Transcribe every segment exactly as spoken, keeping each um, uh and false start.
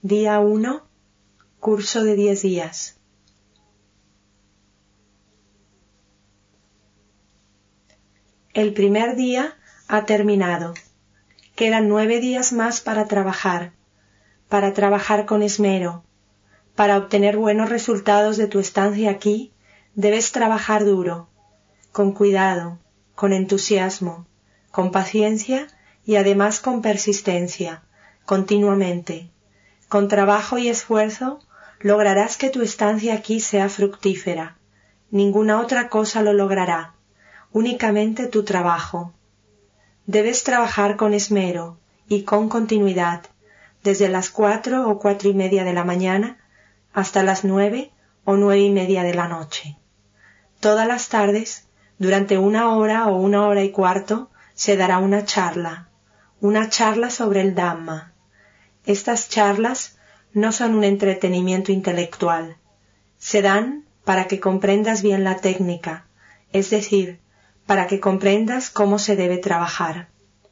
Día uno, curso de diez días. El primer día ha terminado. Quedan nueve días más para trabajar, para trabajar con esmero. Para obtener buenos resultados de tu estancia aquí, debes trabajar duro, con cuidado, con entusiasmo, con paciencia y además con persistencia, continuamente. Con trabajo y esfuerzo lograrás que tu estancia aquí sea fructífera. Ninguna otra cosa lo logrará, únicamente tu trabajo. Debes trabajar con esmero y con continuidad, desde las cuatro o cuatro y media de la mañana hasta las nueve o nueve y media de la noche. Todas las tardes, durante una hora o una hora y cuarto, se dará una charla, una charla sobre el Dhamma. Estas charlas no son un entretenimiento intelectual. Se dan para que comprendas bien la técnica, es decir, para que comprendas cómo se debe trabajar.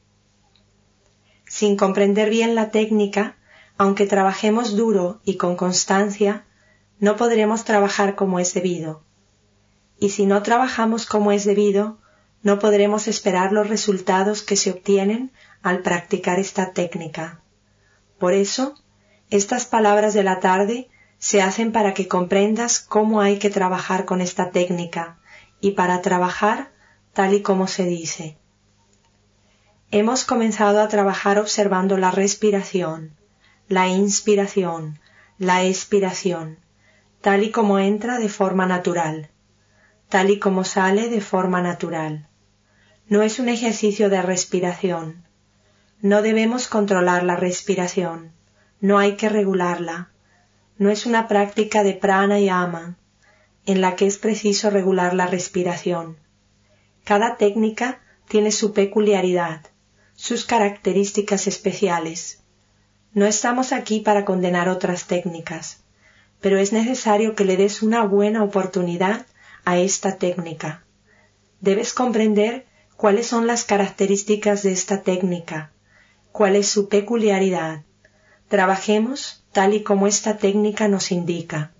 Sin comprender bien la técnica, aunque trabajemos duro y con constancia, no podremos trabajar como es debido. Y si no trabajamos como es debido, no podremos esperar los resultados que se obtienen al practicar esta técnica. Por eso, estas palabras de la tarde se hacen para que comprendas cómo hay que trabajar con esta técnica y para trabajar tal y como se dice. Hemos comenzado a trabajar observando la respiración, la inspiración, la expiración, tal y como entra de forma natural, tal y como sale de forma natural. No es un ejercicio de respiración. No debemos controlar la respiración, no hay que regularla. No es una práctica de pranayama, en la que es preciso regular la respiración. Cada técnica tiene su peculiaridad, sus características especiales. No estamos aquí para condenar otras técnicas, pero es necesario que le des una buena oportunidad a esta técnica. Debes comprender cuáles son las características de esta técnica, cuál es su peculiaridad. Trabajemos tal y como esta técnica nos indica.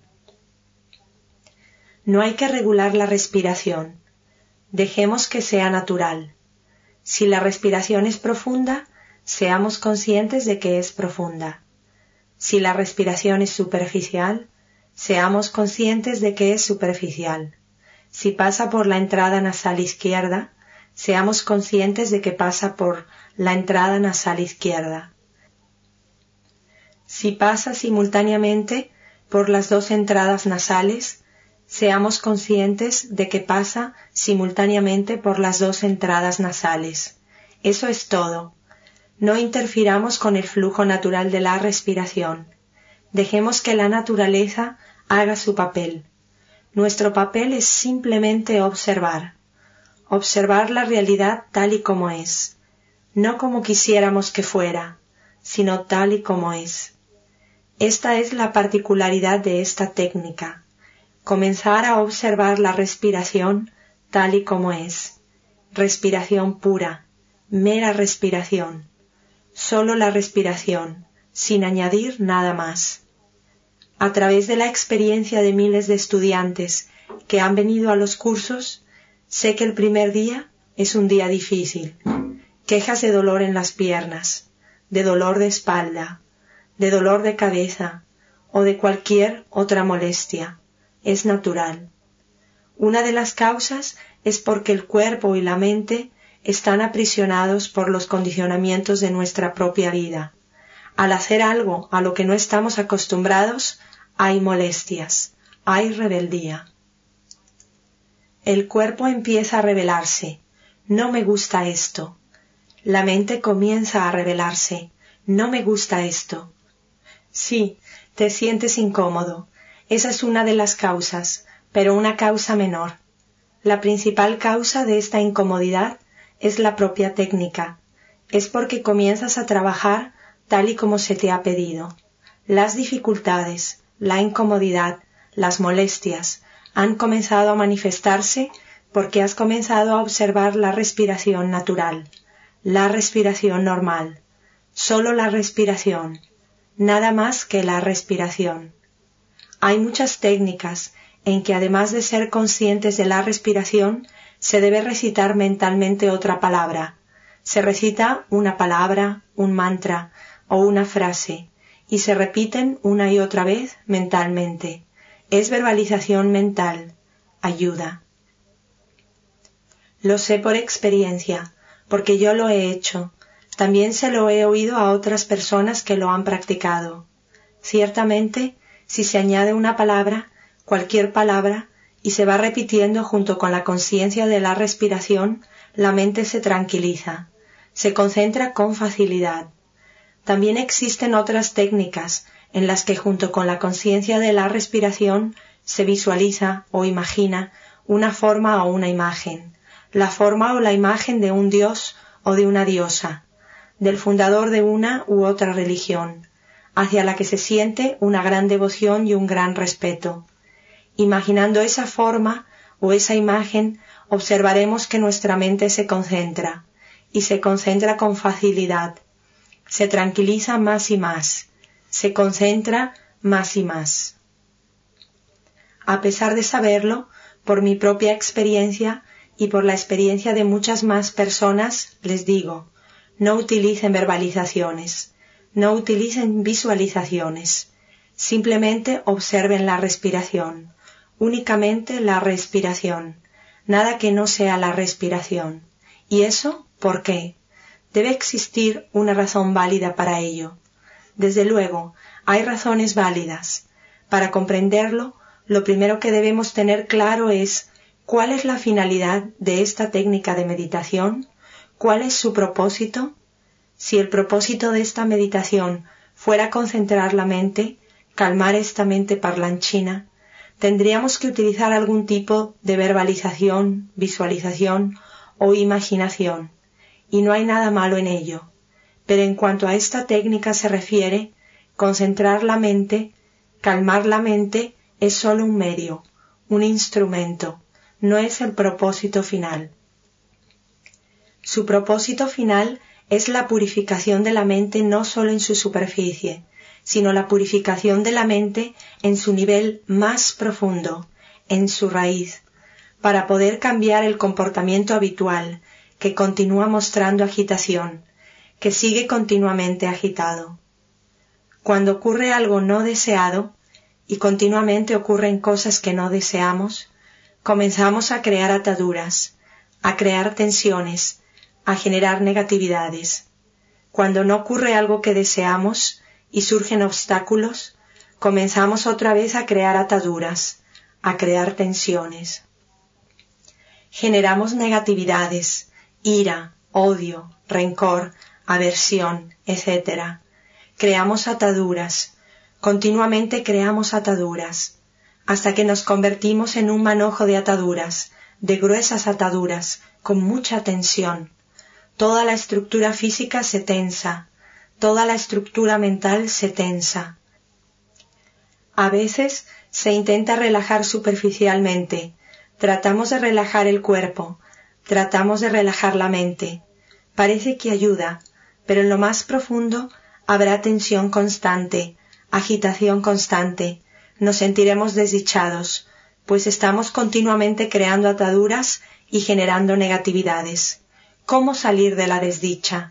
No hay que regular la respiración. Dejemos que sea natural. Si la respiración es profunda, seamos conscientes de que es profunda. Si la respiración es superficial, seamos conscientes de que es superficial. Si pasa por la entrada nasal izquierda, seamos conscientes de que pasa por la entrada nasal izquierda. Si pasa simultáneamente por las dos entradas nasales, seamos conscientes de que pasa simultáneamente por las dos entradas nasales. Eso es todo. No interfiramos con el flujo natural de la respiración. Dejemos que la naturaleza haga su papel. Nuestro papel es simplemente observar. Observar la realidad tal y como es. No como quisiéramos que fuera, sino tal y como es. Esta es la particularidad de esta técnica. Comenzar a observar la respiración tal y como es. Respiración pura, mera respiración. Solo la respiración, sin añadir nada más. A través de la experiencia de miles de estudiantes que han venido a los cursos, sé que el primer día es un día difícil. Quejas de dolor en las piernas, de dolor de espalda, de dolor de cabeza o de cualquier otra molestia. Es natural. Una de las causas es porque el cuerpo y la mente están aprisionados por los condicionamientos de nuestra propia vida. Al hacer algo a lo que no estamos acostumbrados, hay molestias, hay rebeldía. El cuerpo empieza a rebelarse. No me gusta esto. La mente comienza a rebelarse. No me gusta esto. Sí, te sientes incómodo. Esa es una de las causas, pero una causa menor. La principal causa de esta incomodidad es la propia técnica. Es porque comienzas a trabajar tal y como se te ha pedido. Las dificultades, la incomodidad, las molestias han comenzado a manifestarse porque has comenzado a observar la respiración natural, la respiración normal, solo la respiración, nada más que la respiración. Hay muchas técnicas en que además de ser conscientes de la respiración, se debe recitar mentalmente otra palabra. Se recita una palabra, un mantra o una frase y se repiten una y otra vez mentalmente. Es verbalización mental. Ayuda. Lo sé por experiencia, porque yo lo he hecho. También se lo he oído a otras personas que lo han practicado. Ciertamente, si se añade una palabra, cualquier palabra, y se va repitiendo junto con la conciencia de la respiración, la mente se tranquiliza, se concentra con facilidad. También existen otras técnicas en las que junto con la conciencia de la respiración se visualiza o imagina una forma o una imagen, la forma o la imagen de un dios o de una diosa, del fundador de una u otra religión, hacia la que se siente una gran devoción y un gran respeto. Imaginando esa forma o esa imagen, observaremos que nuestra mente se concentra, y se concentra con facilidad, se tranquiliza más y más, se concentra más y más. A pesar de saberlo, por mi propia experiencia y por la experiencia de muchas más personas, les digo, no utilicen verbalizaciones, no utilicen visualizaciones, simplemente observen la respiración, únicamente la respiración, nada que no sea la respiración. ¿Y eso por qué? Debe existir una razón válida para ello. Desde luego, hay razones válidas. Para comprenderlo, lo primero que debemos tener claro es cuál es la finalidad de esta técnica de meditación, cuál es su propósito. Si el propósito de esta meditación fuera concentrar la mente, calmar esta mente parlanchina, tendríamos que utilizar algún tipo de verbalización, visualización o imaginación, y no hay nada malo en ello. Pero en cuanto a esta técnica se refiere, concentrar la mente, calmar la mente es sólo un medio, un instrumento, no es el propósito final. Su propósito final es la purificación de la mente no sólo en su superficie, sino la purificación de la mente en su nivel más profundo, en su raíz, para poder cambiar el comportamiento habitual, que continúa mostrando agitación, que sigue continuamente agitado. Cuando ocurre algo no deseado, y continuamente ocurren cosas que no deseamos, comenzamos a crear ataduras, a crear tensiones, a generar negatividades. Cuando no ocurre algo que deseamos y surgen obstáculos, comenzamos otra vez a crear ataduras, a crear tensiones. Generamos negatividades, ira, odio, rencor, aversión, etcétera. Creamos ataduras, continuamente creamos ataduras, hasta que nos convertimos en un manojo de ataduras, de gruesas ataduras, con mucha tensión. Toda la estructura física se tensa, toda la estructura mental se tensa. A veces se intenta relajar superficialmente, tratamos de relajar el cuerpo, tratamos de relajar la mente. Parece que ayuda, pero en lo más profundo habrá tensión constante, agitación constante, nos sentiremos desdichados, pues estamos continuamente creando ataduras y generando negatividades. ¿Cómo salir de la desdicha?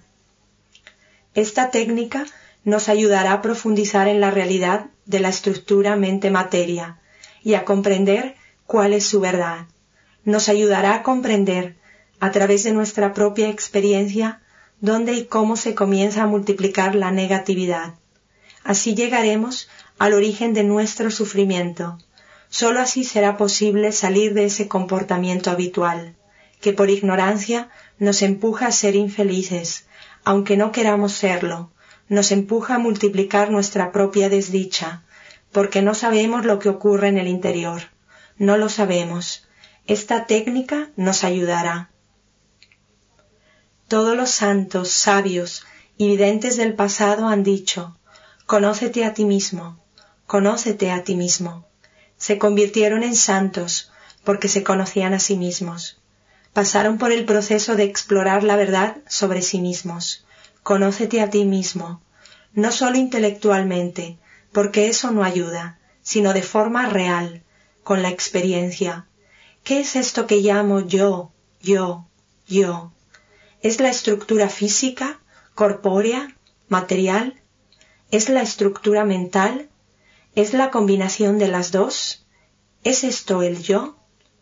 Esta técnica nos ayudará a profundizar en la realidad de la estructura mente-materia y a comprender cuál es su verdad. Nos ayudará a comprender, a través de nuestra propia experiencia, dónde y cómo se comienza a multiplicar la negatividad. Así llegaremos al origen de nuestro sufrimiento. Sólo así será posible salir de ese comportamiento habitual, que por ignorancia nos empuja a ser infelices, aunque no queramos serlo, nos empuja a multiplicar nuestra propia desdicha, porque no sabemos lo que ocurre en el interior. No lo sabemos. Esta técnica nos ayudará. Todos los santos, sabios y videntes del pasado han dicho, conócete a ti mismo, conócete a ti mismo. Se convirtieron en santos porque se conocían a sí mismos. Pasaron por el proceso de explorar la verdad sobre sí mismos. Conócete a ti mismo. no sólo intelectualmente, porque eso no ayuda, sino de forma real, con la experiencia. ¿Qué es esto que llamo yo, yo, yo? ¿Es la estructura física, corpórea, material? ¿Es la estructura mental? ¿Es la combinación de las dos? ¿Es esto el yo?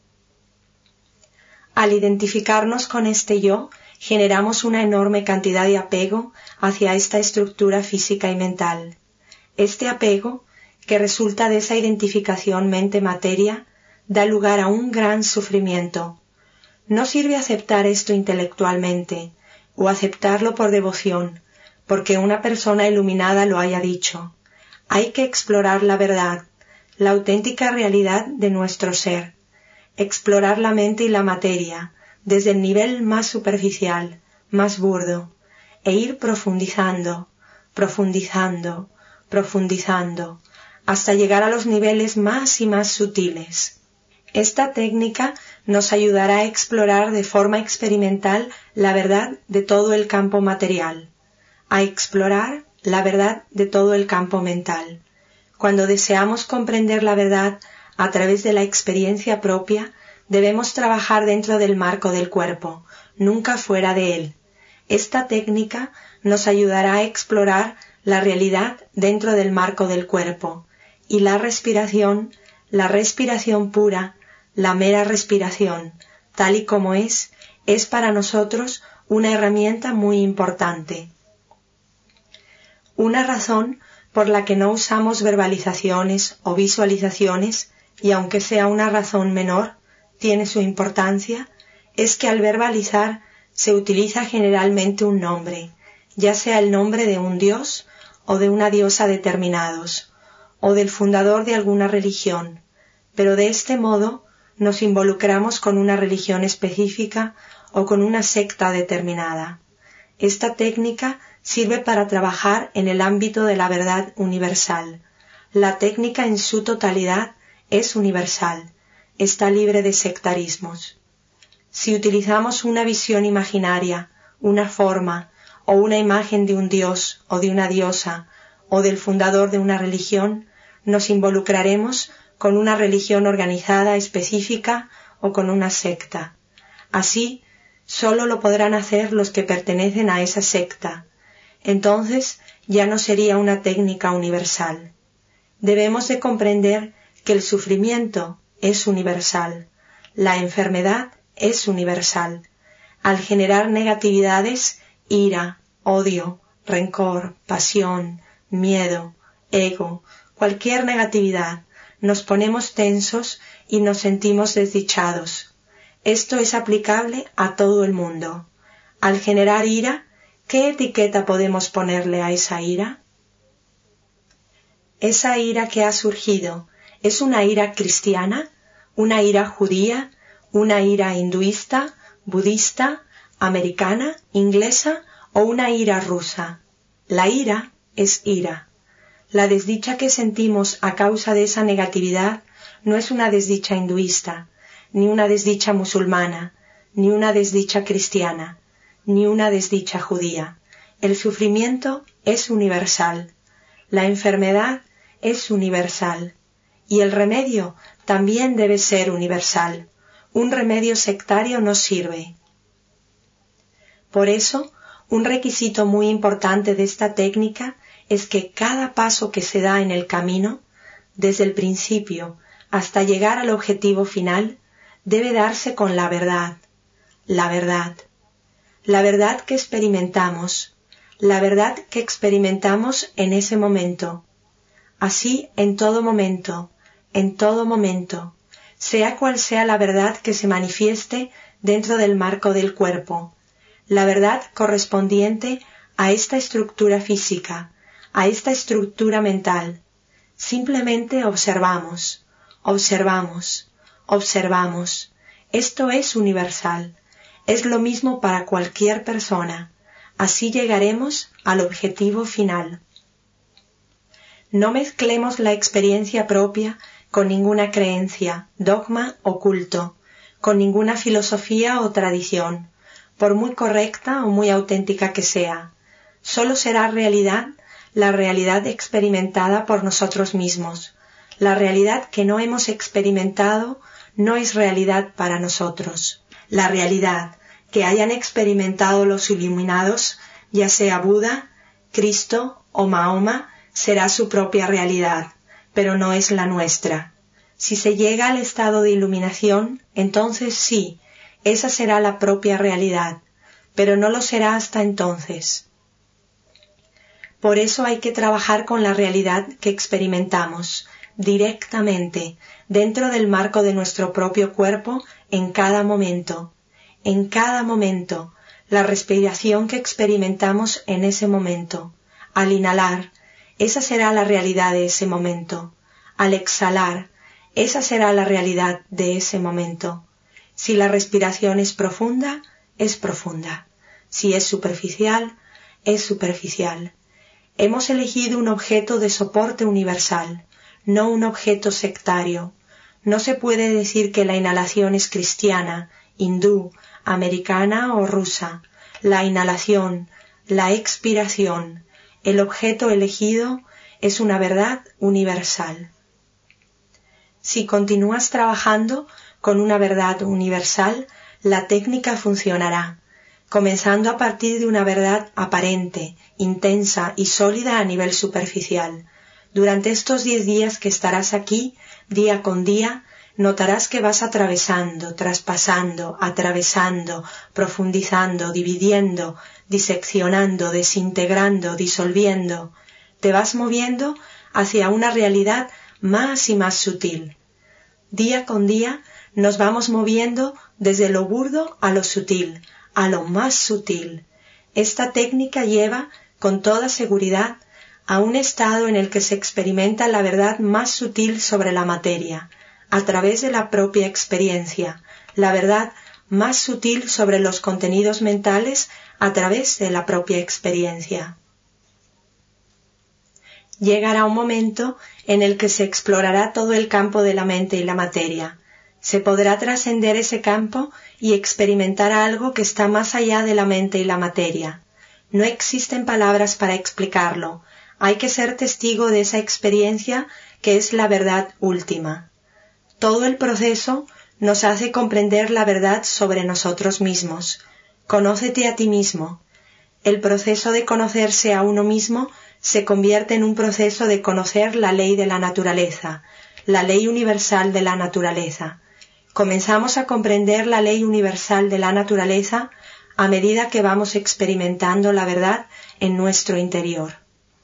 Al identificarnos con este yo, generamos una enorme cantidad de apego hacia esta estructura física y mental. Este apego, que resulta de esa identificación mente-materia, da lugar a un gran sufrimiento. No sirve aceptar esto intelectualmente, o aceptarlo por devoción, porque una persona iluminada lo haya dicho. Hay que explorar la verdad, la auténtica realidad de nuestro ser, explorar la mente y la materia, desde el nivel más superficial, más burdo, e ir profundizando, profundizando, profundizando, hasta llegar a los niveles más y más sutiles. Esta técnica nos ayudará a explorar de forma experimental la verdad de todo el campo material, a explorar la verdad de todo el campo mental. Cuando deseamos comprender la verdad a través de la experiencia propia, debemos trabajar dentro del marco del cuerpo, nunca fuera de él. Esta técnica nos ayudará a explorar la realidad dentro del marco del cuerpo, y la respiración, la respiración pura, la mera respiración, tal y como es, es para nosotros una herramienta muy importante. Una razón por la que no usamos verbalizaciones o visualizaciones, y aunque sea una razón menor, tiene su importancia, es que al verbalizar se utiliza generalmente un nombre, ya sea el nombre de un dios o de una diosa determinados, o del fundador de alguna religión, pero de este modo nos involucramos con una religión específica o con una secta determinada. Esta técnica sirve para trabajar en el ámbito de la verdad universal. La técnica en su totalidad es universal, está libre de sectarismos. Si utilizamos una visión imaginaria, una forma o una imagen de un dios o de una diosa o del fundador de una religión, nos involucraremos con una religión organizada específica o con una secta. Así, sólo lo podrán hacer los que pertenecen a esa secta. Entonces, ya no sería una técnica universal. Debemos de comprender que el sufrimiento es universal, la enfermedad es universal. Al generar negatividades, ira, odio, rencor, pasión, miedo, ego, cualquier negatividad, nos ponemos tensos y nos sentimos desdichados. Esto es aplicable a todo el mundo. Al generar ira, ¿qué etiqueta podemos ponerle a esa ira? Esa ira que ha surgido, ¿es una ira cristiana, una ira judía, una ira hinduista, budista, americana, inglesa o una ira rusa? La ira es ira. La desdicha que sentimos a causa de esa negatividad no es una desdicha hinduista, ni una desdicha musulmana, ni una desdicha cristiana, ni una desdicha judía. El sufrimiento es universal, la enfermedad es universal, y el remedio también debe ser universal. Un remedio sectario no sirve. Por eso, un requisito muy importante de esta técnica es que cada paso que se da en el camino, desde el principio hasta llegar al objetivo final, debe darse con la verdad, la verdad, la verdad que experimentamos, la verdad que experimentamos en ese momento. Así en todo momento, en todo momento, sea cual sea la verdad que se manifieste dentro del marco del cuerpo, la verdad correspondiente a esta estructura física, a esta estructura mental. Simplemente observamos, observamos, observamos. Esto es universal. Es lo mismo para cualquier persona. Así llegaremos al objetivo final. No mezclemos la experiencia propia con ninguna creencia, dogma o culto, con ninguna filosofía o tradición, por muy correcta o muy auténtica que sea. Solo será realidad la realidad experimentada por nosotros mismos. La realidad que no hemos experimentado no es realidad para nosotros. La realidad que hayan experimentado los iluminados, ya sea Buda, Cristo o Mahoma, será su propia realidad, pero no es la nuestra. Si se llega al estado de iluminación, entonces sí, esa será la propia realidad, pero no lo será hasta entonces. Por eso hay que trabajar con la realidad que experimentamos, directamente, dentro del marco de nuestro propio cuerpo, en cada momento. En cada momento, la respiración que experimentamos en ese momento. Al inhalar, esa será la realidad de ese momento. Al exhalar, esa será la realidad de ese momento. Si la respiración es profunda, es profunda. Si es superficial, es superficial. Hemos elegido un objeto de soporte universal, no un objeto sectario. No se puede decir que la inhalación es cristiana, hindú, americana o rusa. La inhalación, la expiración, el objeto elegido es una verdad universal. Si continúas trabajando con una verdad universal, la técnica funcionará, comenzando a partir de una verdad aparente, intensa y sólida a nivel superficial. Durante estos diez días que estarás aquí, día con día, notarás que vas atravesando, traspasando, atravesando, profundizando, dividiendo, diseccionando, desintegrando, disolviendo. Te vas moviendo hacia una realidad más y más sutil. Día con día nos vamos moviendo desde lo burdo a lo sutil, a lo más sutil. Esta técnica lleva, con toda seguridad, a un estado en el que se experimenta la verdad más sutil sobre la materia, a través de la propia experiencia, la verdad más sutil sobre los contenidos mentales a través de la propia experiencia. Llegará un momento en el que se explorará todo el campo de la mente y la materia. Se podrá trascender ese campo y experimentar algo que está más allá de la mente y la materia. No existen palabras para explicarlo. Hay que ser testigo de esa experiencia que es la verdad última. Todo el proceso nos hace comprender la verdad sobre nosotros mismos. Conócete a ti mismo. El proceso de conocerse a uno mismo se convierte en un proceso de conocer la ley de la naturaleza, la ley universal de la naturaleza. Comenzamos a comprender la ley universal de la naturaleza a medida que vamos experimentando la verdad en nuestro interior.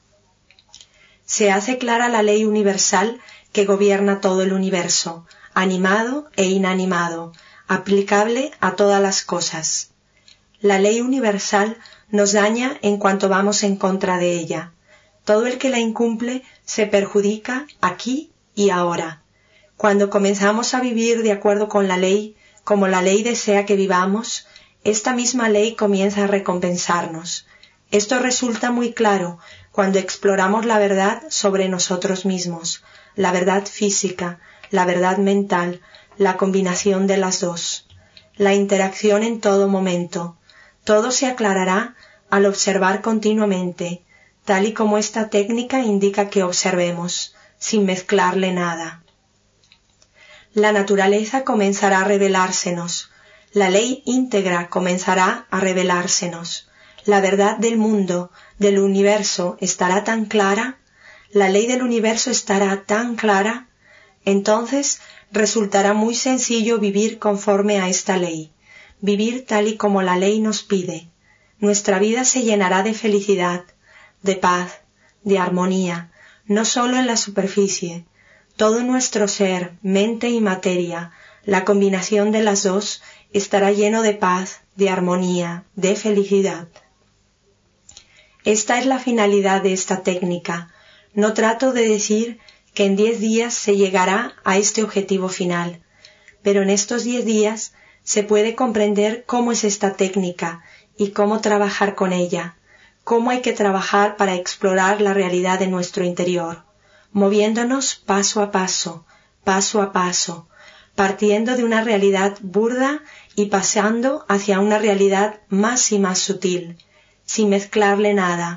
Se hace clara la ley universal que gobierna todo el universo, animado e inanimado, aplicable a todas las cosas. La ley universal nos daña en cuanto vamos en contra de ella. Todo el que la incumple se perjudica aquí y ahora. Cuando comenzamos a vivir de acuerdo con la ley, como la ley desea que vivamos, esta misma ley comienza a recompensarnos. Esto resulta muy claro cuando exploramos la verdad sobre nosotros mismos, la verdad física, la verdad mental, la combinación de las dos, la interacción en todo momento. Todo se aclarará al observar continuamente, tal y como esta técnica indica que observemos, sin mezclarle nada. La naturaleza comenzará a revelársenos, la ley íntegra comenzará a revelársenos, la verdad del mundo, del universo estará tan clara, la ley del universo estará tan clara, entonces resultará muy sencillo vivir conforme a esta ley, vivir tal y como la ley nos pide. Nuestra vida se llenará de felicidad, de paz, de armonía, no solo en la superficie. Todo nuestro ser, mente y materia, la combinación de las dos, estará lleno de paz, de armonía, de felicidad. Esta es la finalidad de esta técnica. No trato de decir que en diez días se llegará a este objetivo final, pero en estos diez días se puede comprender cómo es esta técnica y cómo trabajar con ella, cómo hay que trabajar para explorar la realidad de nuestro interior, moviéndonos paso a paso, paso a paso, partiendo de una realidad burda y pasando hacia una realidad más y más sutil, sin mezclarle nada,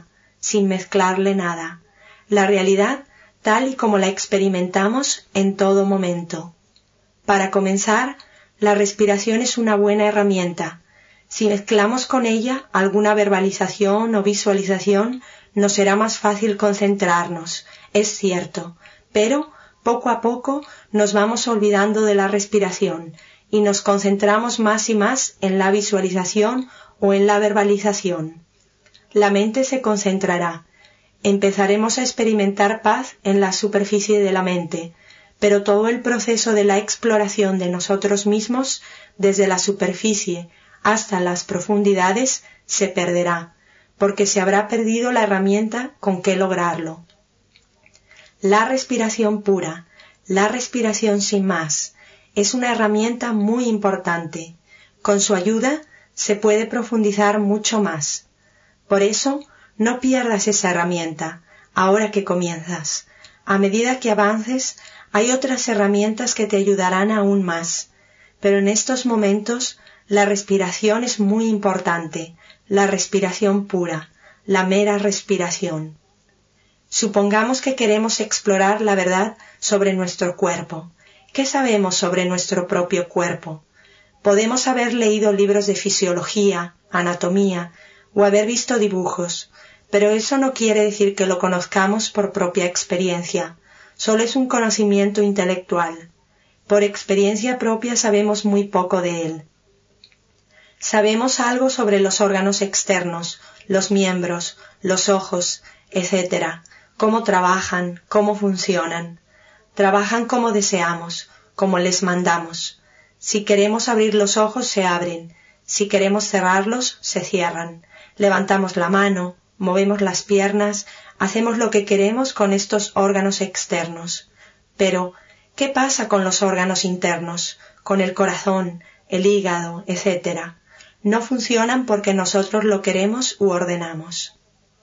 sin mezclarle nada. La realidad tal y como la experimentamos en todo momento. Para comenzar, la respiración es una buena herramienta. Si mezclamos con ella alguna verbalización o visualización, nos será más fácil concentrarnos, es cierto, pero poco a poco nos vamos olvidando de la respiración y nos concentramos más y más en la visualización o en la verbalización. La mente se concentrará. Empezaremos a experimentar paz en la superficie de la mente, pero todo el proceso de la exploración de nosotros mismos, desde la superficie hasta las profundidades, se perderá, porque se habrá perdido la herramienta con que lograrlo. La respiración pura, la respiración sin más, es una herramienta muy importante. Con su ayuda se puede profundizar mucho más. Por eso, no pierdas esa herramienta, ahora que comienzas. A medida que avances, hay otras herramientas que te ayudarán aún más. Pero en estos momentos, la respiración es muy importante, la respiración pura, la mera respiración. Supongamos que queremos explorar la verdad sobre nuestro cuerpo. ¿Qué sabemos sobre nuestro propio cuerpo? Podemos haber leído libros de fisiología, anatomía, o haber visto dibujos, pero eso no quiere decir que lo conozcamos por propia experiencia, solo es un conocimiento intelectual. Por experiencia propia sabemos muy poco de él. Sabemos algo sobre los órganos externos, los miembros, los ojos, etcétera, cómo trabajan, cómo funcionan. Trabajan como deseamos, como les mandamos. Si queremos abrir los ojos, se abren. Si queremos cerrarlos, se cierran. Levantamos la mano, movemos las piernas, hacemos lo que queremos con estos órganos externos. Pero, ¿qué pasa con los órganos internos, con el corazón, el hígado, etcétera? No funcionan porque nosotros lo queremos u ordenamos.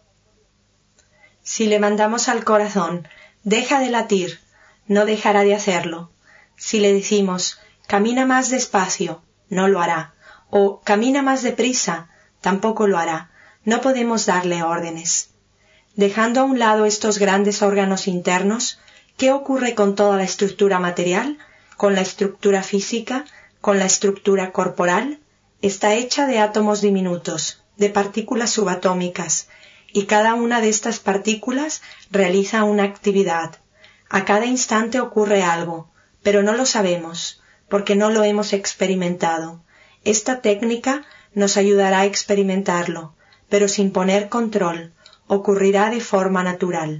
Si le mandamos al corazón, deja de latir, no dejará de hacerlo. Si le decimos, camina más despacio, no lo hará, o camina más deprisa, tampoco lo hará. No podemos darle órdenes. Dejando a un lado estos grandes órganos internos, ¿qué ocurre con toda la estructura material, con la estructura física, con la estructura corporal? Está hecha de átomos diminutos, de partículas subatómicas, y cada una de estas partículas realiza una actividad. A cada instante ocurre algo, pero no lo sabemos, porque no lo hemos experimentado. Esta técnica nos ayudará a experimentarlo, pero sin poner control, ocurrirá de forma natural.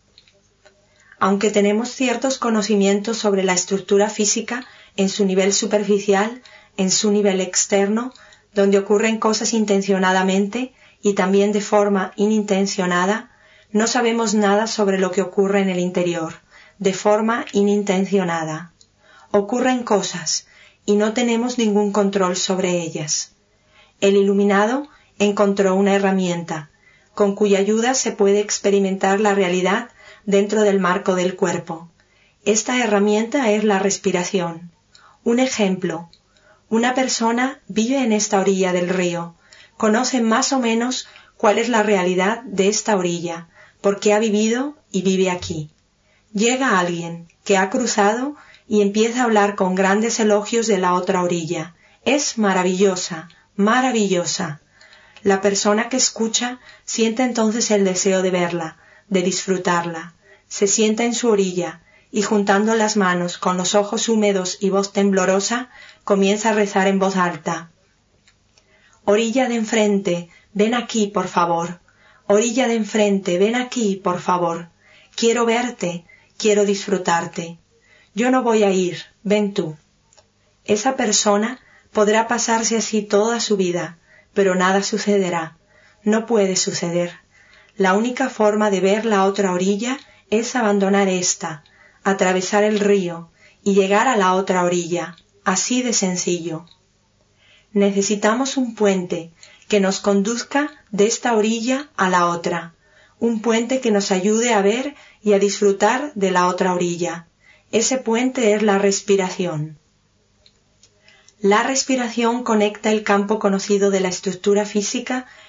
Aunque tenemos ciertos conocimientos sobre la estructura física en su nivel superficial, en su nivel externo, donde ocurren cosas intencionadamente y también de forma inintencionada, no sabemos nada sobre lo que ocurre en el interior, de forma inintencionada. Ocurren cosas y no tenemos ningún control sobre ellas. El iluminado encontró una herramienta, con cuya ayuda se puede experimentar la realidad dentro del marco del cuerpo. Esta herramienta es la respiración. Un ejemplo. Una persona vive en esta orilla del río, conoce más o menos cuál es la realidad de esta orilla, porque ha vivido y vive aquí. Llega alguien que ha cruzado y empieza a hablar con grandes elogios de la otra orilla. Es maravillosa, maravillosa. La persona que escucha siente entonces el deseo de verla, de disfrutarla. Se sienta en su orilla y juntando las manos con los ojos húmedos y voz temblorosa, comienza a rezar en voz alta. Orilla de enfrente, ven aquí, por favor. Orilla de enfrente, ven aquí, por favor. Quiero verte, quiero disfrutarte. Yo no voy a ir, ven tú. Esa persona podrá pasarse así toda su vida, pero nada sucederá. No puede suceder. La única forma de ver la otra orilla es abandonar esta, atravesar el río y llegar a la otra orilla, así de sencillo. Necesitamos un puente que nos conduzca de esta orilla a la otra, un puente que nos ayude a ver y a disfrutar de la otra orilla. Ese puente es la respiración. La respiración conecta el campo conocido de la estructura física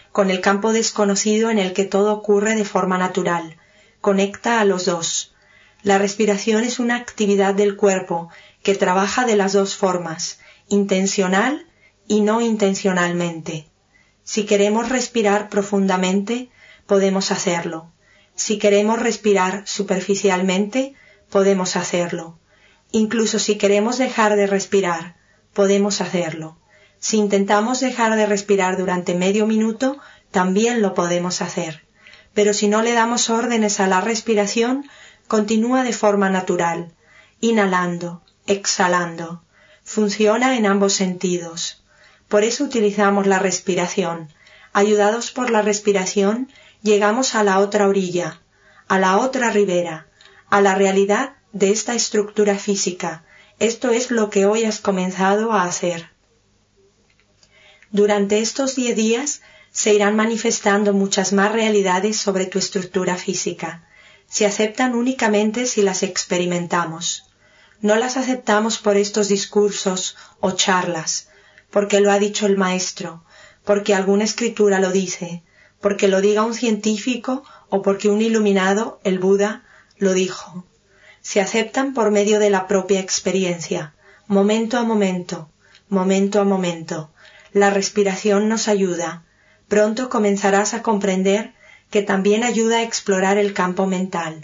con el campo desconocido en el que todo ocurre de forma natural. Conecta a los dos. La respiración es una actividad del cuerpo que trabaja de las dos formas, intencional y no intencionalmente. Si queremos respirar profundamente, podemos hacerlo. Si queremos respirar superficialmente, podemos hacerlo. Incluso si queremos dejar de respirar, podemos hacerlo. Si intentamos dejar de respirar durante medio minuto, también lo podemos hacer. Pero si no le damos órdenes a la respiración, continúa de forma natural, inhalando, exhalando. Funciona en ambos sentidos. Por eso utilizamos la respiración. Ayudados por la respiración, llegamos a la otra orilla, a la otra ribera, a la realidad de esta estructura física. Esto es lo que hoy has comenzado a hacer. Durante estos diez días se irán manifestando muchas más realidades sobre tu estructura física. Se aceptan únicamente si las experimentamos. No las aceptamos por estos discursos o charlas, porque lo ha dicho el maestro, porque alguna escritura lo dice, porque lo diga un científico o porque un iluminado, el Buda, lo dijo. Se aceptan por medio de la propia experiencia, momento a momento, momento a momento. La respiración nos ayuda. Pronto comenzarás a comprender que también ayuda a explorar el campo mental.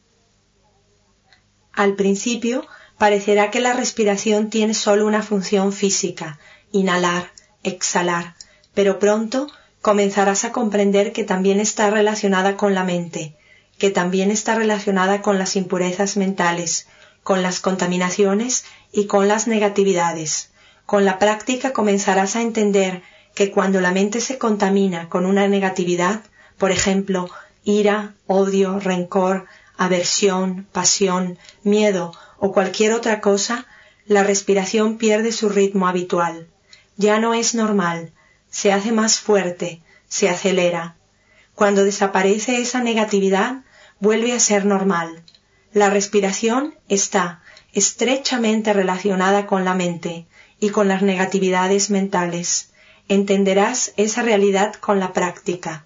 Al principio parecerá que la respiración tiene solo una función física, inhalar, exhalar, pero pronto comenzarás a comprender que también está relacionada con la mente, que también está relacionada con las impurezas mentales, con las contaminaciones y con las negatividades. Con la práctica comenzarás a entender que cuando la mente se contamina con una negatividad, por ejemplo, ira, odio, rencor, aversión, pasión, miedo o cualquier otra cosa, la respiración pierde su ritmo habitual. Ya no es normal, se hace más fuerte, se acelera. Cuando desaparece esa negatividad, vuelve a ser normal. La respiración está estrechamente relacionada con la mente y con las negatividades mentales. Entenderás esa realidad con la práctica.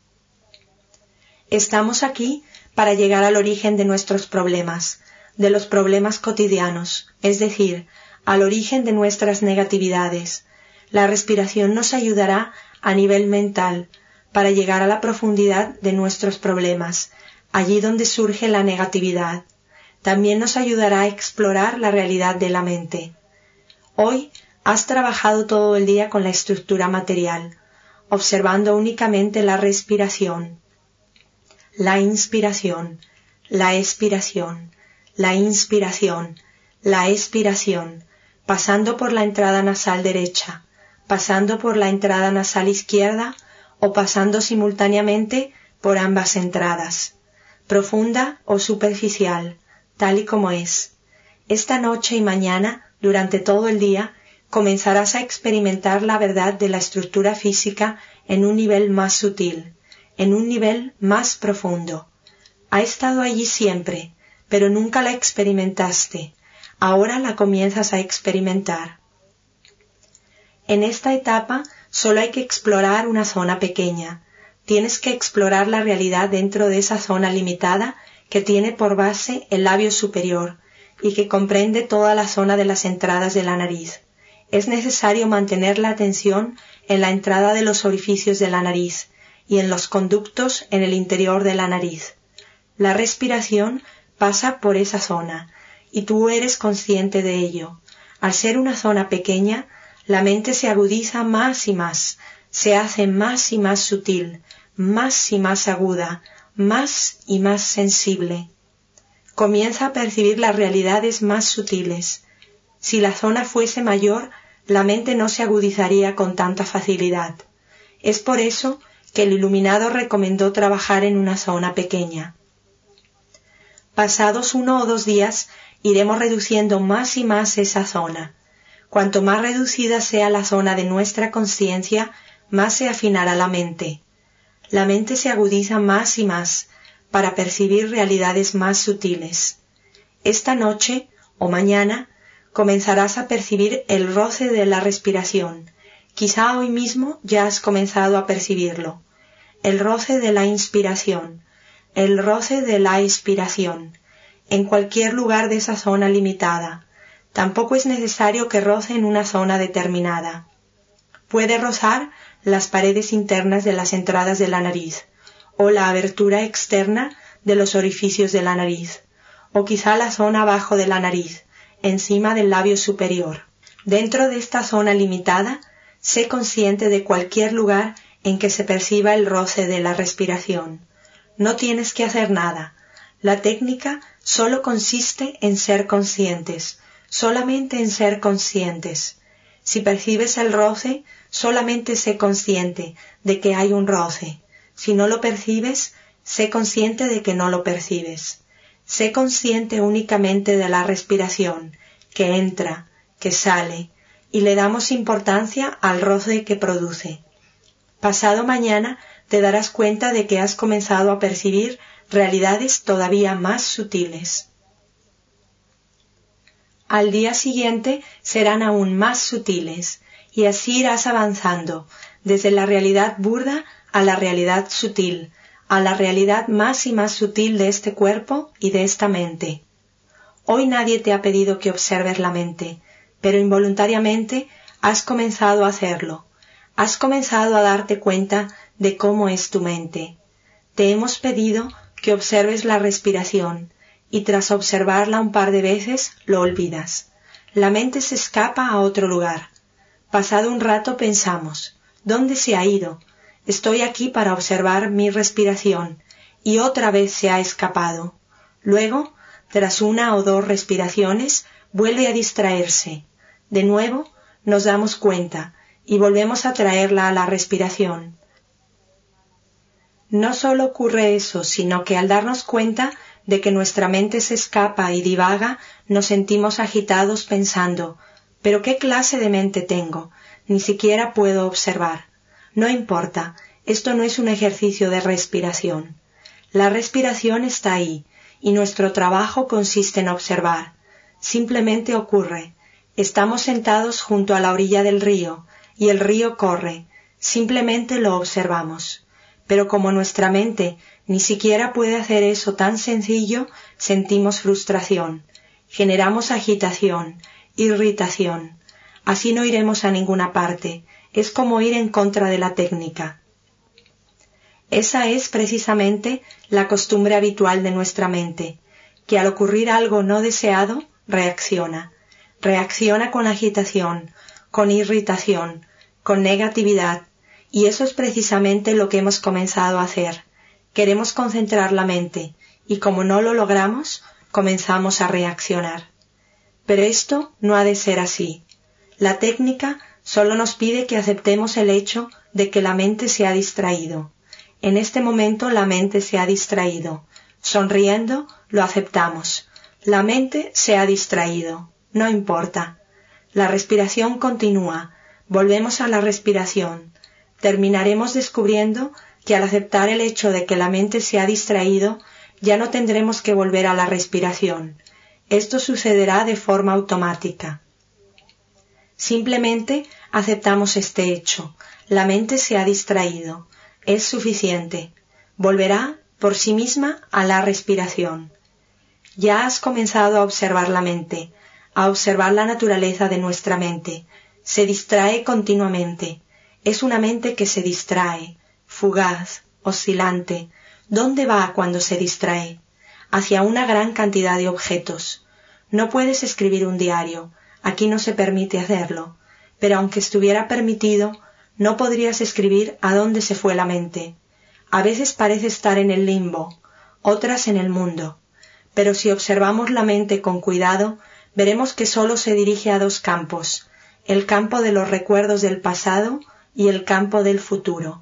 Estamos aquí para llegar al origen de nuestros problemas, de los problemas cotidianos, es decir, al origen de nuestras negatividades. La respiración nos ayudará a nivel mental para llegar a la profundidad de nuestros problemas, allí donde surge la negatividad. También nos ayudará a explorar la realidad de la mente. Hoy has trabajado todo el día con la estructura material, observando únicamente la respiración, la inspiración, la expiración, la inspiración, la expiración, pasando por la entrada nasal derecha, pasando por la entrada nasal izquierda o pasando simultáneamente por ambas entradas, profunda o superficial, tal y como es. Esta noche y mañana, durante todo el día, comenzarás a experimentar la verdad de la estructura física en un nivel más sutil, en un nivel más profundo. Ha estado allí siempre, pero nunca la experimentaste. Ahora la comienzas a experimentar. En esta etapa solo hay que explorar una zona pequeña. Tienes que explorar la realidad dentro de esa zona limitada que tiene por base el labio superior y que comprende toda la zona de las entradas de la nariz. Es necesario mantener la atención en la entrada de los orificios de la nariz y en los conductos en el interior de la nariz. La respiración pasa por esa zona y tú eres consciente de ello. Al ser una zona pequeña, la mente se agudiza más y más, se hace más y más sutil, más y más aguda, más y más sensible. Comienza a percibir las realidades más sutiles. Si la zona fuese mayor, la mente no se agudizaría con tanta facilidad. Es por eso que el iluminado recomendó trabajar en una zona pequeña. Pasados uno o dos días, iremos reduciendo más y más esa zona. Cuanto más reducida sea la zona de nuestra consciencia, más se afinará la mente. La mente se agudiza más y más para percibir realidades más sutiles. Esta noche o mañana comenzarás a percibir el roce de la respiración, Quizá hoy mismo ya has comenzado a percibirlo. El roce de la inspiración, el roce de la expiración, en cualquier lugar de esa zona limitada. Tampoco es necesario que roce en una zona determinada. Puede rozar las paredes internas de las entradas de la nariz, o la abertura externa de los orificios de la nariz, o quizá la zona abajo de la nariz, encima del labio superior. Dentro de esta zona limitada, sé consciente de cualquier lugar en que se perciba el roce de la respiración. No tienes que hacer nada. La técnica solo consiste en ser conscientes, solamente en ser conscientes. Si percibes el roce, solamente sé consciente de que hay un roce. Si no lo percibes, sé consciente de que no lo percibes. Sé consciente únicamente de la respiración, que entra, que sale, y le damos importancia al roce que produce. Pasado mañana te darás cuenta de que has comenzado a percibir realidades todavía más sutiles. Al día siguiente serán aún más sutiles, y así irás avanzando, desde la realidad burda a la realidad sutil, a la realidad más y más sutil de este cuerpo y de esta mente. Hoy nadie te ha pedido que observes la mente, pero involuntariamente has comenzado a hacerlo. Has comenzado a darte cuenta de cómo es tu mente. Te hemos pedido que observes la respiración, y tras observarla un par de veces lo olvidas. La mente se escapa a otro lugar. Pasado un rato pensamos, ¿dónde se ha ido? Estoy aquí para observar mi respiración, y otra vez se ha escapado. Luego, tras una o dos respiraciones, vuelve a distraerse. De nuevo, nos damos cuenta, y volvemos a traerla a la respiración. No solo ocurre eso, sino que al darnos cuenta de que nuestra mente se escapa y divaga, nos sentimos agitados pensando, ¿pero qué clase de mente tengo? Ni siquiera puedo observar. No importa, esto no es un ejercicio de respiración. La respiración está ahí, y nuestro trabajo consiste en observar. Simplemente ocurre. Estamos sentados junto a la orilla del río, y el río corre. Simplemente lo observamos. Pero como nuestra mente ni siquiera puede hacer eso tan sencillo, sentimos frustración, generamos agitación, irritación. Así no iremos a ninguna parte, es como ir en contra de la técnica. Esa es precisamente la costumbre habitual de nuestra mente, que al ocurrir algo no deseado, reacciona. Reacciona con agitación, con irritación, con negatividad, y eso es precisamente lo que hemos comenzado a hacer. Queremos concentrar la mente, y como no lo logramos, comenzamos a reaccionar. Pero esto no ha de ser así. La técnica solo nos pide que aceptemos el hecho de que la mente se ha distraído. En este momento la mente se ha distraído. Sonriendo, lo aceptamos. La mente se ha distraído. No importa. La respiración continúa. Volvemos a la respiración. Terminaremos descubriendo que al aceptar el hecho de que la mente se ha distraído, ya no tendremos que volver a la respiración. Esto sucederá de forma automática. Simplemente aceptamos este hecho. La mente se ha distraído. Es suficiente. Volverá por sí misma a la respiración. Ya has comenzado a observar la mente, a observar la naturaleza de nuestra mente. Se distrae continuamente. Es una mente que se distrae, fugaz, oscilante. ¿Dónde va cuando se distrae? Hacia una gran cantidad de objetos. No puedes escribir un diario, aquí no se permite hacerlo, pero aunque estuviera permitido, no podrías escribir a dónde se fue la mente. A veces parece estar en el limbo, otras en el mundo, pero si observamos la mente con cuidado, veremos que sólo se dirige a dos campos, el campo de los recuerdos del pasado y el campo del futuro.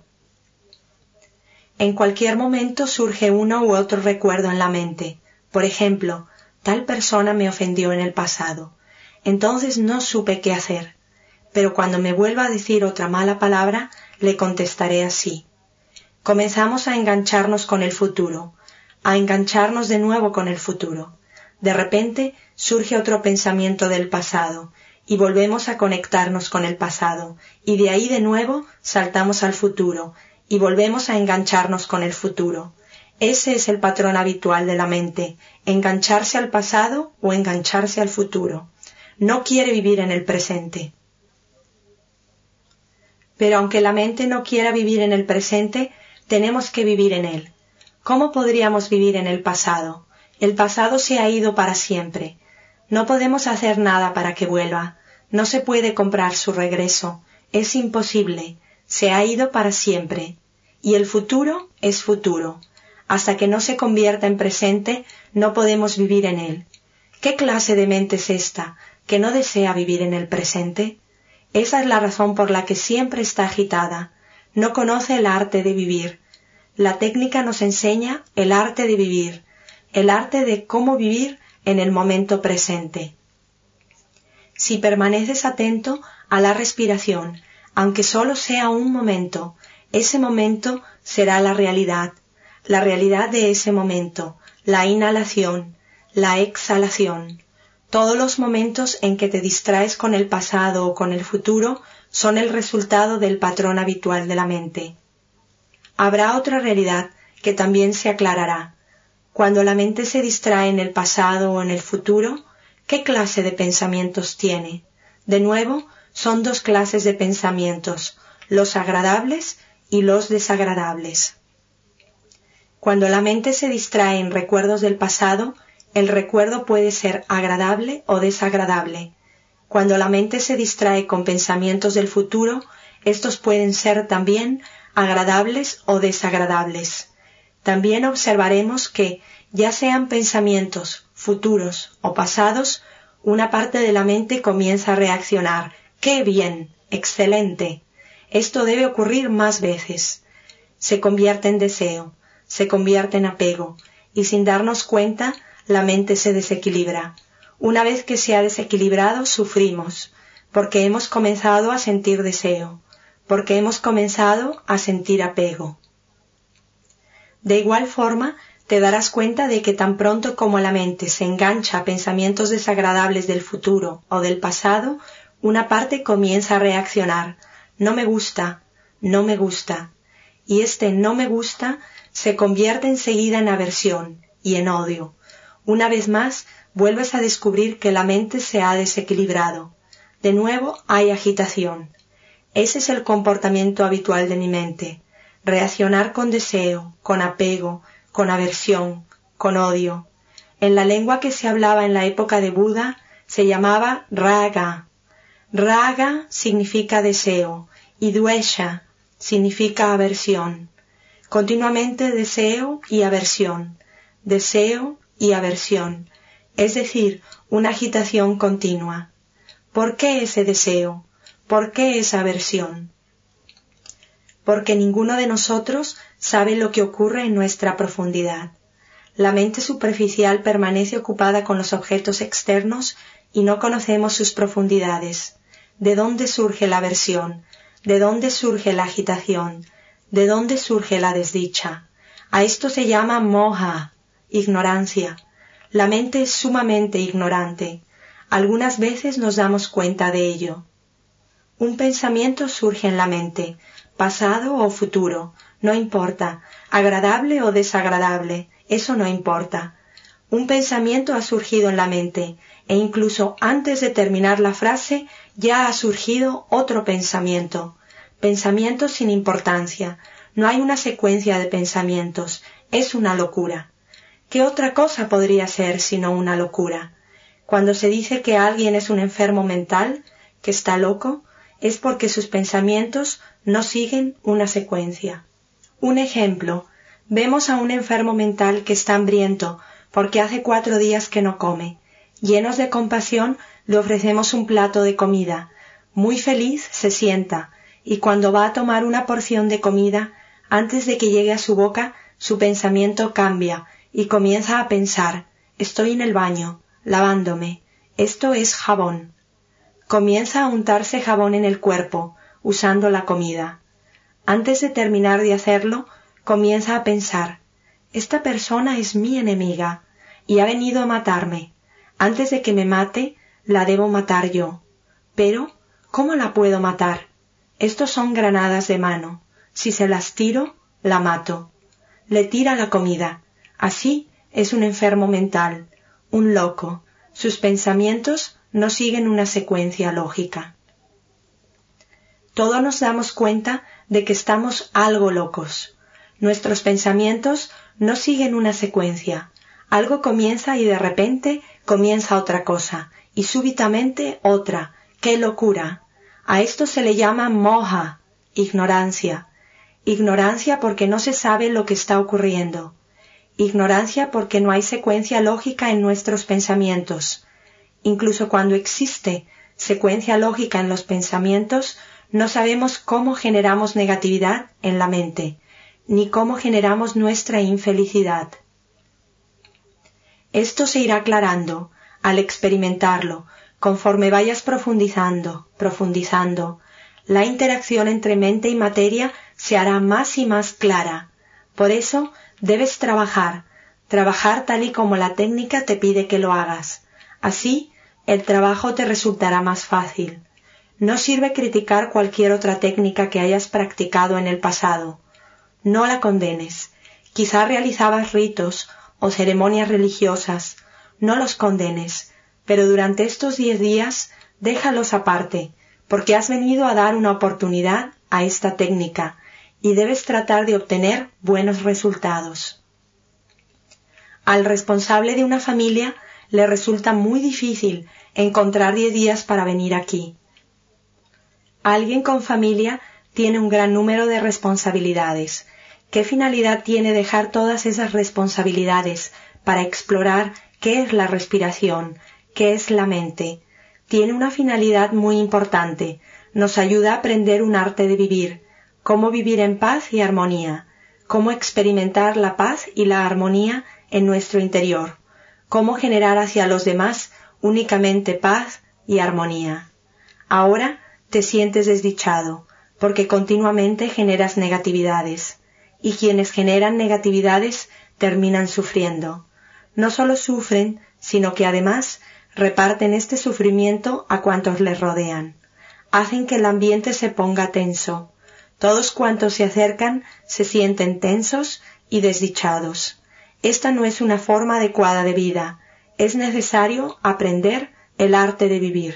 En cualquier momento surge uno u otro recuerdo en la mente. Por ejemplo, tal persona me ofendió en el pasado. Entonces no supe qué hacer. Pero cuando me vuelva a decir otra mala palabra, le contestaré así. Comenzamos a engancharnos con el futuro, a engancharnos de nuevo con el futuro. De repente surge otro pensamiento del pasado, y volvemos a conectarnos con el pasado, y de ahí de nuevo saltamos al futuro, y volvemos a engancharnos con el futuro. Ese es el patrón habitual de la mente, engancharse al pasado o engancharse al futuro. No quiere vivir en el presente. Pero aunque la mente no quiera vivir en el presente, tenemos que vivir en él. ¿Cómo podríamos vivir en el pasado? El pasado se ha ido para siempre. No podemos hacer nada para que vuelva. No se puede comprar su regreso. Es imposible. Se ha ido para siempre. Y el futuro es futuro. Hasta que no se convierta en presente, no podemos vivir en él. ¿Qué clase de mente es esta, que no desea vivir en el presente? Esa es la razón por la que siempre está agitada. No conoce el arte de vivir. La técnica nos enseña el arte de vivir, el arte de cómo vivir en el momento presente. Si permaneces atento a la respiración, aunque solo sea un momento, ese momento será la realidad, la realidad de ese momento, la inhalación, la exhalación. Todos los momentos en que te distraes con el pasado o con el futuro son el resultado del patrón habitual de la mente. Habrá otra realidad que también se aclarará. Cuando la mente se distrae en el pasado o en el futuro, ¿qué clase de pensamientos tiene? De nuevo, son dos clases de pensamientos, los agradables y los desagradables. Cuando la mente se distrae en recuerdos del pasado, el recuerdo puede ser agradable o desagradable. Cuando la mente se distrae con pensamientos del futuro, estos pueden ser también agradables o desagradables. También observaremos que, ya sean pensamientos futuros o pasados, una parte de la mente comienza a reaccionar. ¡Qué bien! ¡Excelente! Esto debe ocurrir más veces. Se convierte en deseo, se convierte en apego, y sin darnos cuenta, la mente se desequilibra. Una vez que se ha desequilibrado, sufrimos, porque hemos comenzado a sentir deseo, porque hemos comenzado a sentir apego. De igual forma, te darás cuenta de que tan pronto como la mente se engancha a pensamientos desagradables del futuro o del pasado, una parte comienza a reaccionar. No me gusta, no me gusta. Y este no me gusta se convierte enseguida en aversión y en odio. Una vez más, vuelves a descubrir que la mente se ha desequilibrado. De nuevo hay agitación. Ese es el comportamiento habitual de mi mente. Reaccionar con deseo, con apego, con aversión, con odio. En la lengua que se hablaba en la época de Buda, se llamaba raga. Raga significa deseo y dvesha significa aversión. Continuamente deseo y aversión, deseo y aversión, es decir, una agitación continua. ¿Por qué ese deseo? ¿Por qué esa aversión? Porque ninguno de nosotros sabe lo que ocurre en nuestra profundidad. La mente superficial permanece ocupada con los objetos externos y no conocemos sus profundidades. ¿De dónde surge la aversión? ¿De dónde surge la agitación? ¿De dónde surge la desdicha? A esto se llama moha, ignorancia. La mente es sumamente ignorante. Algunas veces nos damos cuenta de ello. Un pensamiento surge en la mente, pasado o futuro, no importa, agradable o desagradable, eso no importa. Un pensamiento ha surgido en la mente, e incluso antes de terminar la frase ya ha surgido otro pensamiento. Pensamientos sin importancia. No hay una secuencia de pensamientos, es una locura. ¿Qué otra cosa podría ser sino una locura? Cuando se dice que alguien es un enfermo mental, que está loco, es porque sus pensamientos no siguen una secuencia. Un ejemplo, vemos a un enfermo mental que está hambriento porque hace cuatro días que no come. Llenos de compasión le ofrecemos un plato de comida. Muy feliz se sienta y cuando va a tomar una porción de comida, antes de que llegue a su boca, su pensamiento cambia y comienza a pensar, estoy en el baño, lavándome, esto es jabón. Comienza a untarse jabón en el cuerpo, usando la comida. Antes de terminar de hacerlo, comienza a pensar, esta persona es mi enemiga y ha venido a matarme. Antes de que me mate, la debo matar yo. Pero, ¿cómo la puedo matar? Estos son granadas de mano. Si se las tiro, la mato. Le tira la comida. Así es un enfermo mental, un loco. Sus pensamientos no siguen una secuencia lógica. Todos nos damos cuenta de que estamos algo locos. Nuestros pensamientos no siguen una secuencia. Algo comienza y de repente comienza otra cosa, y súbitamente otra. ¡Qué locura! A esto se le llama moha, ignorancia. Ignorancia porque no se sabe lo que está ocurriendo. Ignorancia porque no hay secuencia lógica en nuestros pensamientos. Incluso cuando existe secuencia lógica en los pensamientos, no sabemos cómo generamos negatividad en la mente, ni cómo generamos nuestra infelicidad. Esto se irá aclarando al experimentarlo, conforme vayas profundizando, profundizando. La interacción entre mente y materia se hará más y más clara. Por eso debes trabajar, trabajar tal y como la técnica te pide que lo hagas. Así, el trabajo te resultará más fácil. No sirve criticar cualquier otra técnica que hayas practicado en el pasado. No la condenes. Quizá realizabas ritos o ceremonias religiosas. No los condenes, pero durante estos diez días déjalos aparte, porque has venido a dar una oportunidad a esta técnica y debes tratar de obtener buenos resultados. Al responsable de una familia le resulta muy difícil encontrar diez días para venir aquí. Alguien con familia tiene un gran número de responsabilidades. ¿Qué finalidad tiene dejar todas esas responsabilidades para explorar qué es la respiración, qué es la mente? Tiene una finalidad muy importante. Nos ayuda a aprender un arte de vivir, cómo vivir en paz y armonía, cómo experimentar la paz y la armonía en nuestro interior, cómo generar hacia los demás únicamente paz y armonía. Ahora te sientes desdichado, porque continuamente generas negatividades, y quienes generan negatividades terminan sufriendo. No solo sufren, sino que además reparten este sufrimiento a cuantos les rodean. Hacen que el ambiente se ponga tenso. Todos cuantos se acercan se sienten tensos y desdichados. Esta no es una forma adecuada de vida. Es necesario aprender el arte de vivir.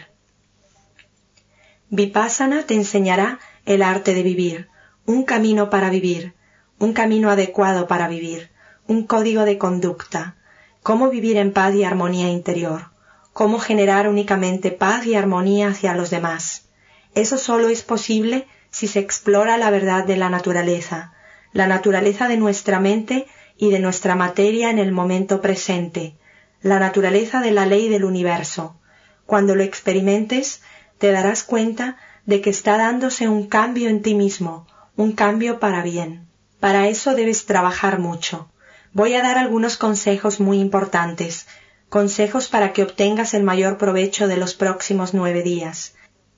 Vipassana te enseñará el arte de vivir, un camino para vivir, un camino adecuado para vivir, un código de conducta, cómo vivir en paz y armonía interior, cómo generar únicamente paz y armonía hacia los demás. Eso solo es posible si se explora la verdad de la naturaleza, la naturaleza de nuestra mente y de nuestra materia en el momento presente, la naturaleza de la ley del universo. Cuando lo experimentes, te darás cuenta de que está dándose un cambio en ti mismo, un cambio para bien. Para eso debes trabajar mucho. Voy a dar algunos consejos muy importantes, consejos para que obtengas el mayor provecho de los próximos nueve días.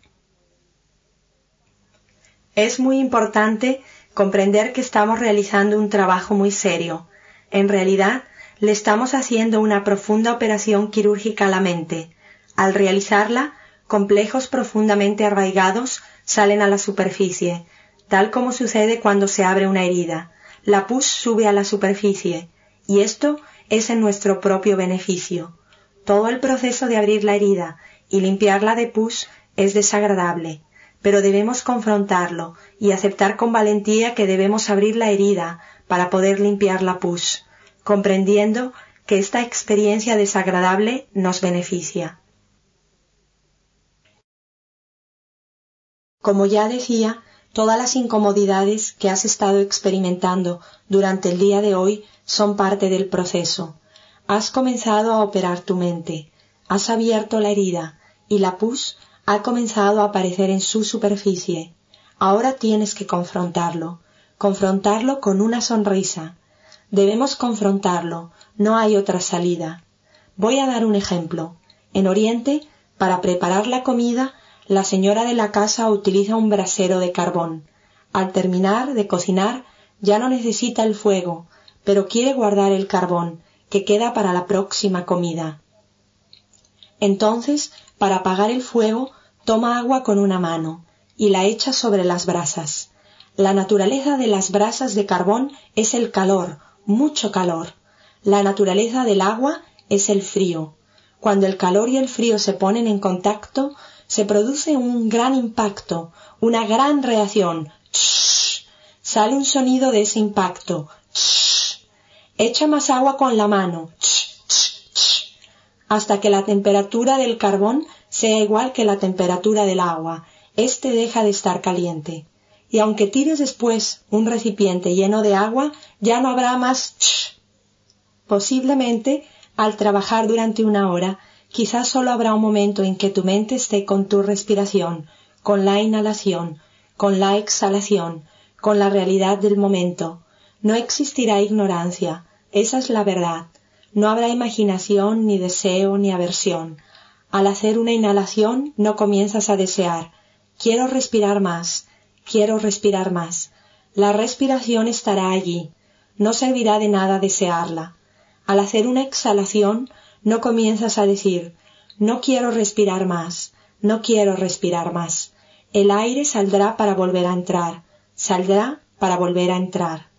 Es muy importante comprender que estamos realizando un trabajo muy serio. En realidad, le estamos haciendo una profunda operación quirúrgica a la mente. Al realizarla, complejos profundamente arraigados salen a la superficie, tal como sucede cuando se abre una herida. La pus sube a la superficie, y esto es en nuestro propio beneficio. Todo el proceso de abrir la herida y limpiarla de pus es desagradable, pero debemos confrontarlo y aceptar con valentía que debemos abrir la herida para poder limpiar la pus, comprendiendo que esta experiencia desagradable nos beneficia. Como ya decía, todas las incomodidades que has estado experimentando durante el día de hoy son parte del proceso. Has comenzado a operar tu mente, has abierto la herida y la pus ha comenzado a aparecer en su superficie. Ahora tienes que confrontarlo, confrontarlo con una sonrisa. Debemos confrontarlo, no hay otra salida. Voy a dar un ejemplo. En Oriente, para preparar la comida, la señora de la casa utiliza un brasero de carbón. Al terminar de cocinar, ya no necesita el fuego, pero quiere guardar el carbón, que queda para la próxima comida. Entonces, para apagar el fuego, toma agua con una mano y la echa sobre las brasas. La naturaleza de las brasas de carbón es el calor, mucho calor. La naturaleza del agua es el frío. Cuando el calor y el frío se ponen en contacto, se produce un gran impacto, una gran reacción. ¡Shh! Sale un sonido de ese impacto. ¡Shh! Echa más agua con la mano. ¡Shh! ¡Shh! ¡Shh! Hasta que la temperatura del carbón sea igual que la temperatura del agua. Este deja de estar caliente. Y aunque tires después un recipiente lleno de agua, ya no habrá más ch. Posiblemente, al trabajar durante una hora, quizás solo habrá un momento en que tu mente esté con tu respiración, con la inhalación, con la exhalación, con la realidad del momento. No existirá ignorancia, esa es la verdad. No habrá imaginación, ni deseo, ni aversión. Al hacer una inhalación, no comienzas a desear. Quiero respirar más. Quiero respirar más. La respiración estará allí. No servirá de nada desearla. Al hacer una exhalación, no comienzas a decir, no quiero respirar más, no quiero respirar más. El aire saldrá para volver a entrar, saldrá para volver a entrar.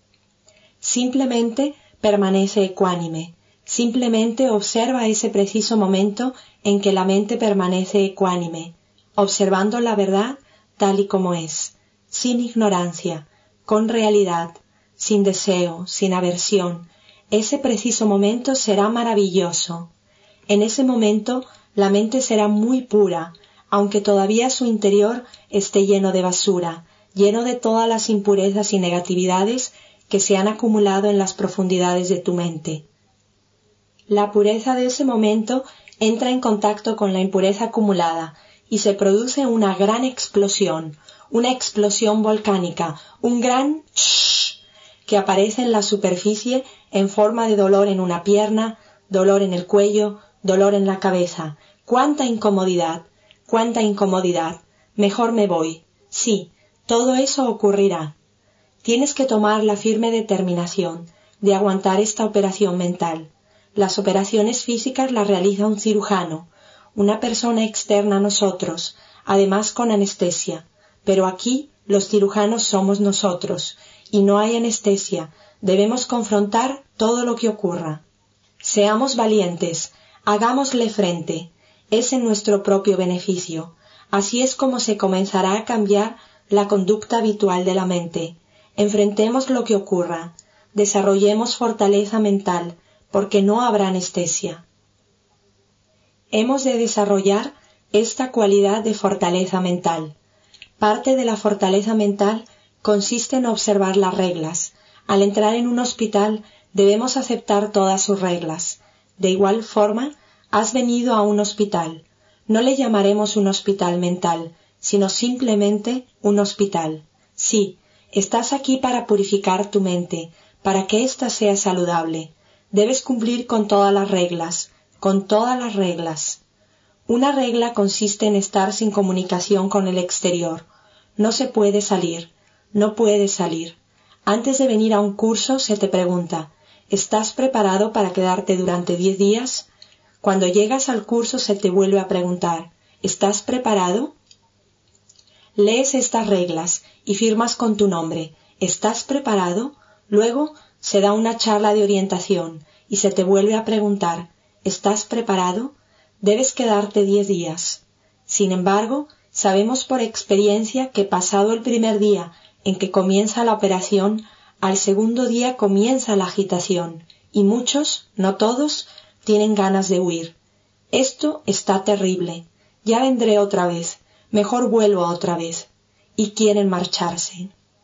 Simplemente permanece ecuánime. Simplemente observa ese preciso momento en que la mente permanece ecuánime, observando la verdad tal y como es, sin ignorancia, con realidad, sin deseo, sin aversión. Ese preciso momento será maravilloso. En ese momento la mente será muy pura, aunque todavía su interior esté lleno de basura, lleno de todas las impurezas y negatividades que se han acumulado en las profundidades de tu mente. La pureza de ese momento entra en contacto con la impureza acumulada, y se produce una gran explosión, una explosión volcánica, un gran shhh que aparece en la superficie en forma de dolor en una pierna, dolor en el cuello, dolor en la cabeza. ¡Cuánta incomodidad! ¡Cuánta incomodidad! Mejor me voy. Sí, todo eso ocurrirá. Tienes que tomar la firme determinación de aguantar esta operación mental. Las operaciones físicas las realiza un cirujano, una persona externa a nosotros, además con anestesia, pero aquí los cirujanos somos nosotros, y no hay anestesia, debemos confrontar todo lo que ocurra. Seamos valientes, hagámosle frente, es en nuestro propio beneficio, así es como se comenzará a cambiar la conducta habitual de la mente. Enfrentemos lo que ocurra, desarrollemos fortaleza mental, porque no habrá anestesia. Hemos de desarrollar esta cualidad de fortaleza mental. Parte de la fortaleza mental consiste en observar las reglas. Al entrar en un hospital debemos aceptar todas sus reglas. De igual forma, has venido a un hospital. No le llamaremos un hospital mental, sino simplemente un hospital. Sí, estás aquí para purificar tu mente, para que ésta sea saludable. Debes cumplir con todas las reglas. Con todas las reglas. Una regla consiste en estar sin comunicación con el exterior. No se puede salir, no puedes salir. Antes de venir a un curso se te pregunta, ¿estás preparado para quedarte durante diez días? Cuando llegas al curso se te vuelve a preguntar, ¿estás preparado? Lees estas reglas y firmas con tu nombre, ¿estás preparado? Luego se da una charla de orientación y se te vuelve a preguntar, ¿estás preparado? Debes quedarte diez días. Sin embargo, sabemos por experiencia que pasado el primer día en que comienza la operación, al segundo día comienza la agitación, y muchos, no todos, tienen ganas de huir. Esto está terrible. Ya vendré otra vez, mejor vuelvo otra vez. Y quieren marcharse.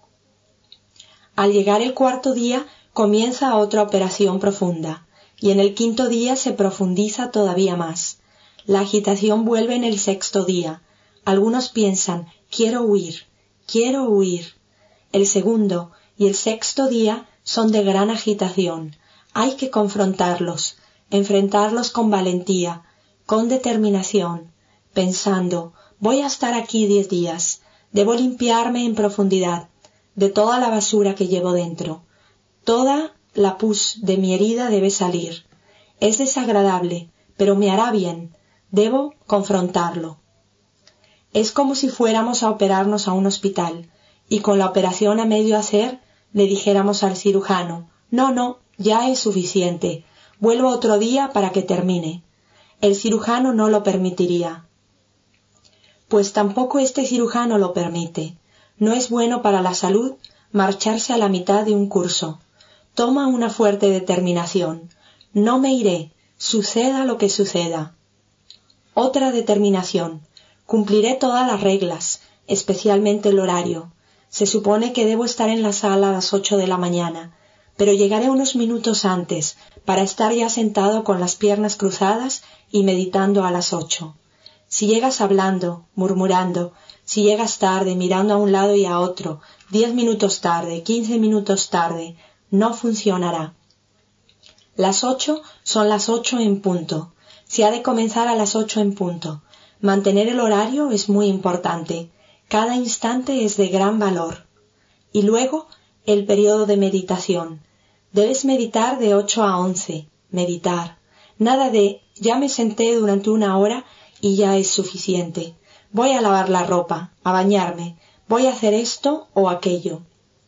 Al llegar el cuarto día, comienza otra operación profunda. Y en el quinto día se profundiza todavía más. La agitación vuelve en el sexto día. Algunos piensan, quiero huir, quiero huir. El segundo y el sexto día son de gran agitación. Hay que confrontarlos, enfrentarlos con valentía, con determinación, pensando, voy a estar aquí diez días, debo limpiarme en profundidad de toda la basura que llevo dentro. Toda la pus de mi herida debe salir. Es desagradable, pero me hará bien. Debo confrontarlo. Es como si fuéramos a operarnos a un hospital y con la operación a medio hacer le dijéramos al cirujano: no, no, ya es suficiente, vuelvo otro día para que termine. El cirujano no lo permitiría. Pues tampoco este cirujano lo permite. No es bueno para la salud marcharse a la mitad de un curso. Toma una fuerte determinación. No me iré, suceda lo que suceda. Otra determinación. Cumpliré todas las reglas, especialmente el horario. Se supone que debo estar en la sala a las ocho de la mañana, pero llegaré unos minutos antes para estar ya sentado con las piernas cruzadas y meditando a las ocho. Si llegas hablando, murmurando, si llegas tarde, mirando a un lado y a otro, diez minutos tarde, quince minutos tarde, no funcionará. Las ocho son las ocho en punto. Se ha de comenzar a las ocho en punto. Mantener el horario es muy importante. Cada instante es de gran valor. Y luego, el periodo de meditación. Debes meditar de ocho a once. Meditar. Nada de ya me senté durante una hora y ya es suficiente. Voy a lavar la ropa, a bañarme, voy a hacer esto o aquello.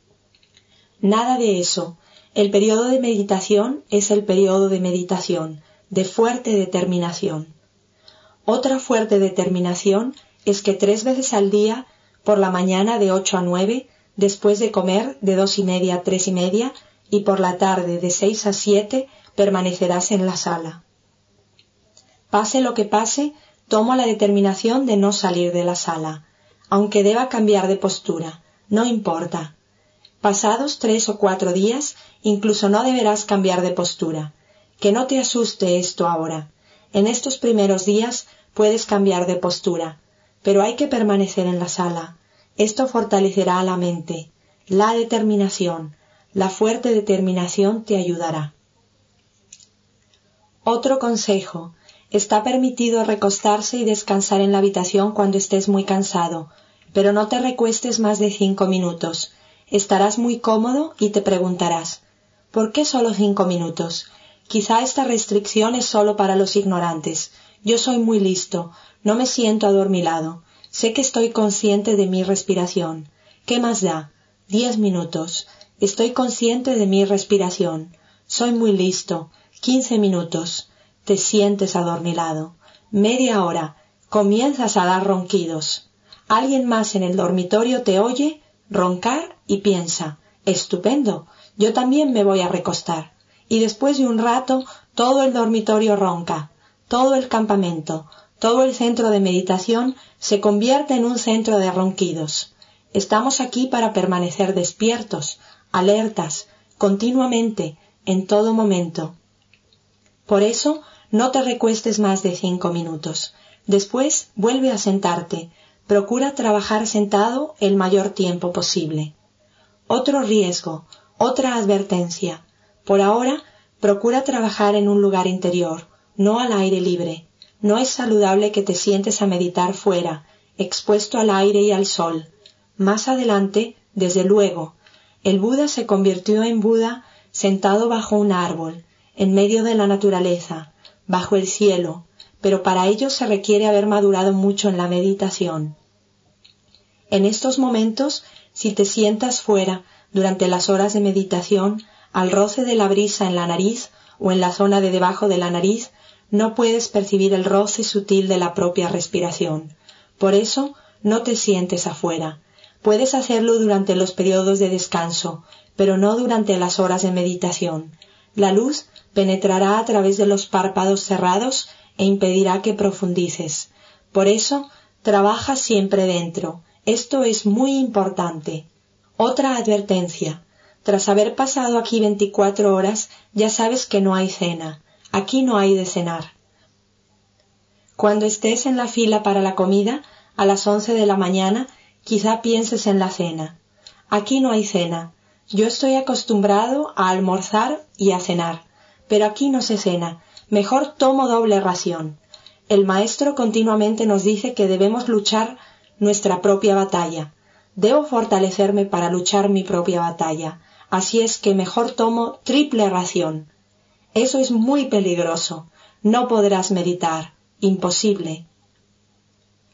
Nada de eso. El periodo de meditación es el periodo de meditación, de fuerte determinación. Otra fuerte determinación es que tres veces al día, por la mañana de ocho a nueve, después de comer de dos y media a tres y media, y por la tarde de seis a siete, permanecerás en la sala. Pase lo que pase, tomo la determinación de no salir de la sala, aunque deba cambiar de postura, no importa. Pasados tres o cuatro días, incluso no deberás cambiar de postura. Que no te asuste esto ahora. En estos primeros días puedes cambiar de postura, pero hay que permanecer en la sala. Esto fortalecerá la mente. La determinación, la fuerte determinación te ayudará. Otro consejo. Está permitido recostarse y descansar en la habitación cuando estés muy cansado, pero no te recuestes más de cinco minutos. Estarás muy cómodo y te preguntarás: ¿por qué solo cinco minutos? Quizá esta restricción es solo para los ignorantes. Yo soy muy listo, no me siento adormilado. Sé que estoy consciente de mi respiración. ¿Qué más da? Diez minutos. Estoy consciente de mi respiración. Soy muy listo. Quince minutos. Te sientes adormilado. Media hora. Comienzas a dar ronquidos. Alguien más en el dormitorio te oye roncar y piensa: estupendo, yo también me voy a recostar. Y después de un rato, todo el dormitorio ronca. Todo el campamento, todo el centro de meditación se convierte en un centro de ronquidos. Estamos aquí para permanecer despiertos, alertas, continuamente, en todo momento. Por eso, no te recuestes más de cinco minutos. Después, vuelve a sentarte. Procura trabajar sentado el mayor tiempo posible. Otro riesgo, otra advertencia. Por ahora, procura trabajar en un lugar interior, no al aire libre. No es saludable que te sientes a meditar fuera, expuesto al aire y al sol. Más adelante, desde luego, el Buda se convirtió en Buda sentado bajo un árbol, en medio de la naturaleza, bajo el cielo, pero para ello se requiere haber madurado mucho en la meditación. En estos momentos, si te sientas fuera durante las horas de meditación, al roce de la brisa en la nariz o en la zona de debajo de la nariz, no puedes percibir el roce sutil de la propia respiración. Por eso, no te sientes afuera. Puedes hacerlo durante los periodos de descanso, pero no durante las horas de meditación. La luz penetrará a través de los párpados cerrados e impedirá que profundices. Por eso, trabaja siempre dentro. Esto es muy importante. Otra advertencia. Tras haber pasado aquí veinticuatro horas, ya sabes que no hay cena. Aquí no hay de cenar. Cuando estés en la fila para la comida, a las once de la mañana, quizá pienses en la cena. Aquí no hay cena. Yo estoy acostumbrado a almorzar y a cenar, pero aquí no se cena. Mejor tomo doble ración. El maestro continuamente nos dice que debemos luchar nuestra propia batalla. Debo fortalecerme para luchar mi propia batalla. Así es que mejor tomo triple ración. Eso es muy peligroso. No podrás meditar. Imposible.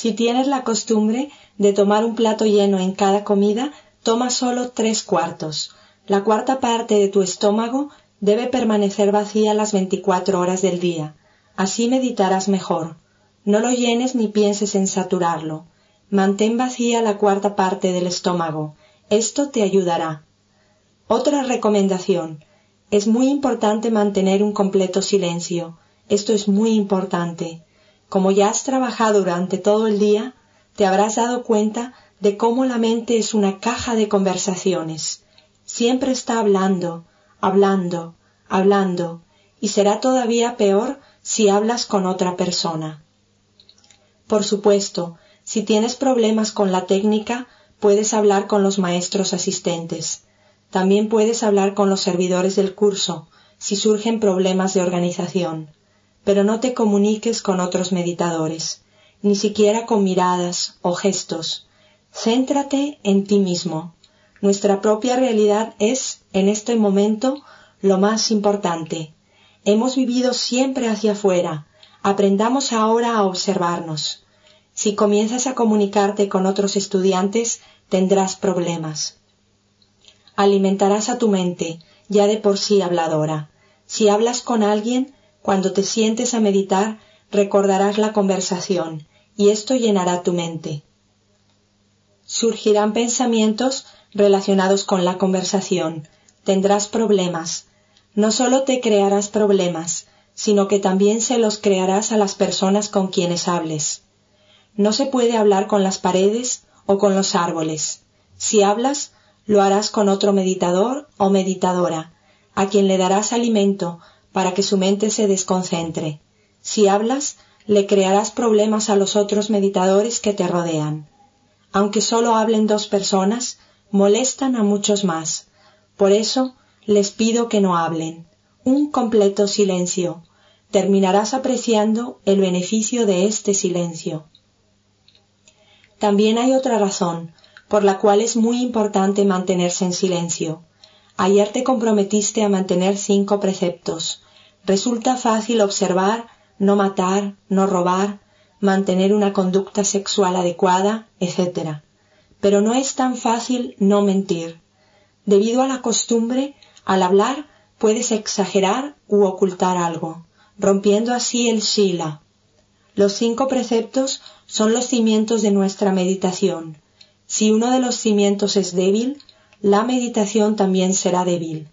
Si tienes la costumbre de tomar un plato lleno en cada comida, toma solo tres cuartos. La cuarta parte de tu estómago debe permanecer vacía las veinticuatro horas del día. Así meditarás mejor. No lo llenes ni pienses en saturarlo. Mantén vacía la cuarta parte del estómago. Esto te ayudará. Otra recomendación. Es muy importante mantener un completo silencio. Esto es muy importante. Como ya has trabajado durante todo el día, te habrás dado cuenta de cómo la mente es una caja de conversaciones. Siempre está hablando, hablando, hablando, y será todavía peor si hablas con otra persona. Por supuesto, si tienes problemas con la técnica, puedes hablar con los maestros asistentes. También puedes hablar con los servidores del curso, si surgen problemas de organización. Pero no te comuniques con otros meditadores, ni siquiera con miradas o gestos. Céntrate en ti mismo. Nuestra propia realidad es, en este momento, lo más importante. Hemos vivido siempre hacia afuera. Aprendamos ahora a observarnos. Si comienzas a comunicarte con otros estudiantes, tendrás problemas. Alimentarás a tu mente, ya de por sí habladora. Si hablas con alguien, cuando te sientes a meditar, recordarás la conversación, y esto llenará tu mente. Surgirán pensamientos relacionados con la conversación. Tendrás problemas. No solo te crearás problemas, sino que también se los crearás a las personas con quienes hables. No se puede hablar con las paredes o con los árboles. Si hablas, lo harás con otro meditador o meditadora, a quien le darás alimento para que su mente se desconcentre. Si hablas, le crearás problemas a los otros meditadores que te rodean. Aunque solo hablen dos personas, molestan a muchos más. Por eso, les pido que no hablen. Un completo silencio. Terminarás apreciando el beneficio de este silencio. También hay otra razón, por la cual es muy importante mantenerse en silencio. Ayer te comprometiste a mantener cinco preceptos. Resulta fácil observar, no matar, no robar, mantener una conducta sexual adecuada, etcétera. Pero no es tan fácil no mentir. Debido a la costumbre, al hablar puedes exagerar u ocultar algo, rompiendo así el sila. Los cinco preceptos son los cimientos de nuestra meditación. Si uno de los cimientos es débil, la meditación también será débil.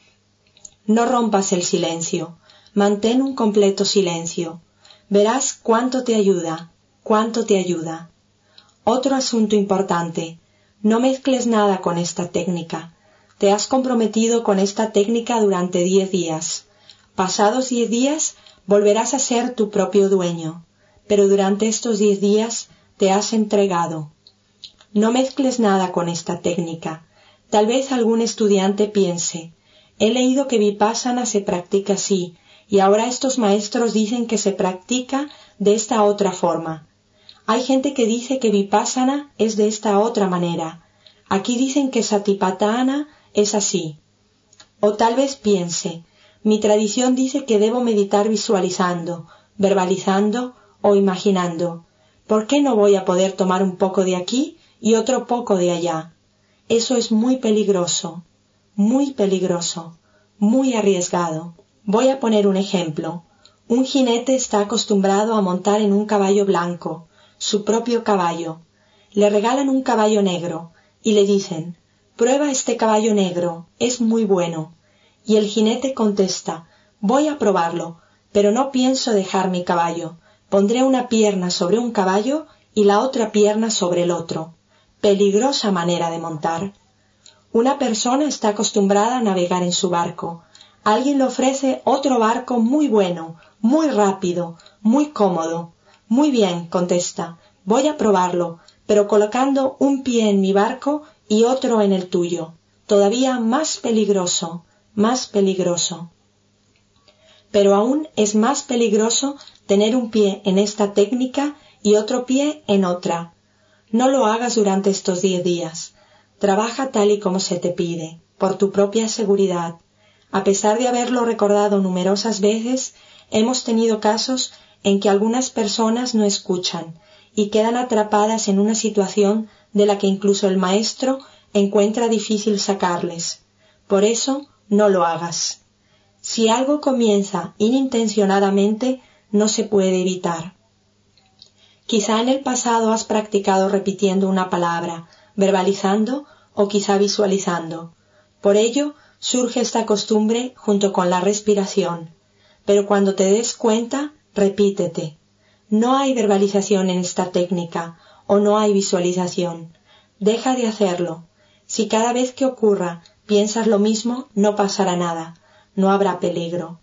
No rompas el silencio. Mantén un completo silencio. Verás cuánto te ayuda, cuánto te ayuda. Otro asunto importante. No mezcles nada con esta técnica. Te has comprometido con esta técnica durante diez días. Pasados diez días, volverás a ser tu propio dueño. Pero durante estos diez días te has entregado. No mezcles nada con esta técnica. Tal vez algún estudiante piense, he leído que Vipassana se practica así, y ahora estos maestros dicen que se practica de esta otra forma. Hay gente que dice que Vipassana es de esta otra manera. Aquí dicen que Satipatthana es así. O tal vez piense, mi tradición dice que debo meditar visualizando, verbalizando o imaginando. ¿Por qué no voy a poder tomar un poco de aquí y otro poco de allá? Eso es muy peligroso, muy peligroso, muy arriesgado. Voy a poner un ejemplo. Un jinete está acostumbrado a montar en un caballo blanco, su propio caballo. Le regalan un caballo negro y le dicen, prueba este caballo negro, es muy bueno. Y el jinete contesta, voy a probarlo, pero no pienso dejar mi caballo. Pondré una pierna sobre un caballo y la otra pierna sobre el otro. Peligrosa manera de montar. Una persona está acostumbrada a navegar en su barco. Alguien le ofrece otro barco muy bueno, muy rápido, muy cómodo. Muy bien, contesta, voy a probarlo, pero colocando un pie en mi barco y otro en el tuyo. Todavía más peligroso, más peligroso. Pero aún es más peligroso tener un pie en esta técnica y otro pie en otra. No lo hagas durante estos diez días. Trabaja tal y como se te pide, por tu propia seguridad. A pesar de haberlo recordado numerosas veces, hemos tenido casos en que algunas personas no escuchan, y quedan atrapadas en una situación de la que incluso el maestro encuentra difícil sacarles. Por eso, no lo hagas. Si algo comienza inintencionadamente, no se puede evitar. Quizá en el pasado has practicado repitiendo una palabra, verbalizando o quizá visualizando. Por ello, surge esta costumbre junto con la respiración. Pero cuando te des cuenta, repítete. No hay verbalización en esta técnica o no hay visualización. Deja de hacerlo. Si cada vez que ocurra piensas lo mismo, no pasará nada, no habrá peligro.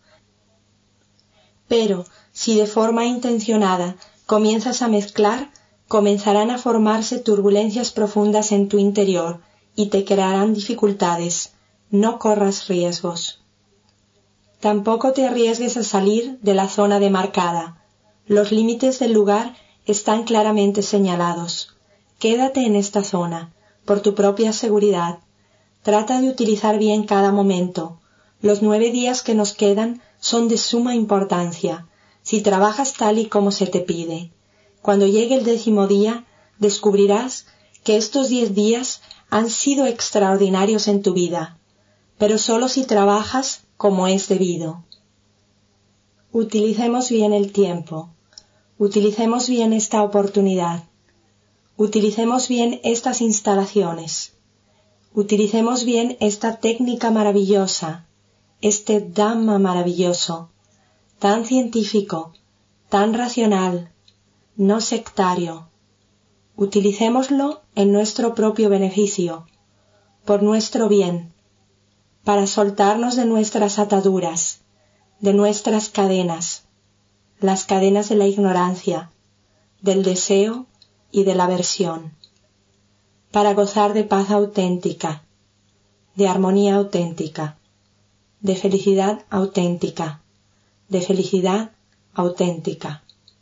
Pero si de forma intencionada comienzas a mezclar, comenzarán a formarse turbulencias profundas en tu interior y te crearán dificultades. No corras riesgos. Tampoco te arriesgues a salir de la zona demarcada. Los límites del lugar están claramente señalados. Quédate en esta zona, por tu propia seguridad. Trata de utilizar bien cada momento. Los nueve días que nos quedan son de suma importancia, si trabajas tal y como se te pide. Cuando llegue el décimo día, descubrirás que estos diez días han sido extraordinarios en tu vida, pero solo si trabajas como es debido. Utilicemos bien el tiempo. Utilicemos bien esta oportunidad. Utilicemos bien estas instalaciones. Utilicemos bien esta técnica maravillosa, este Dhamma maravilloso, tan científico, tan racional, no sectario. Utilicémoslo en nuestro propio beneficio, por nuestro bien, para soltarnos de nuestras ataduras, de nuestras cadenas, las cadenas de la ignorancia, del deseo y de la aversión, para gozar de paz auténtica, de armonía auténtica, de felicidad auténtica, de felicidad auténtica.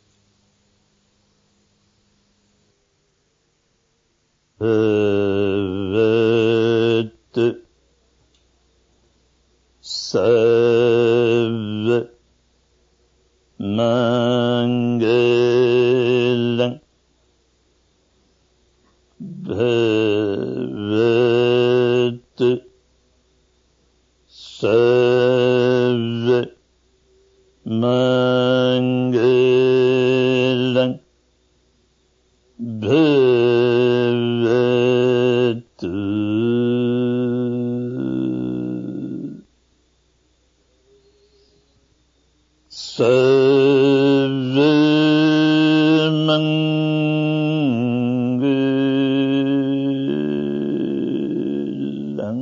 Sarva Mangalam Bhavatu Sarva Mangalam Bhavatu. Sarva Mangalam.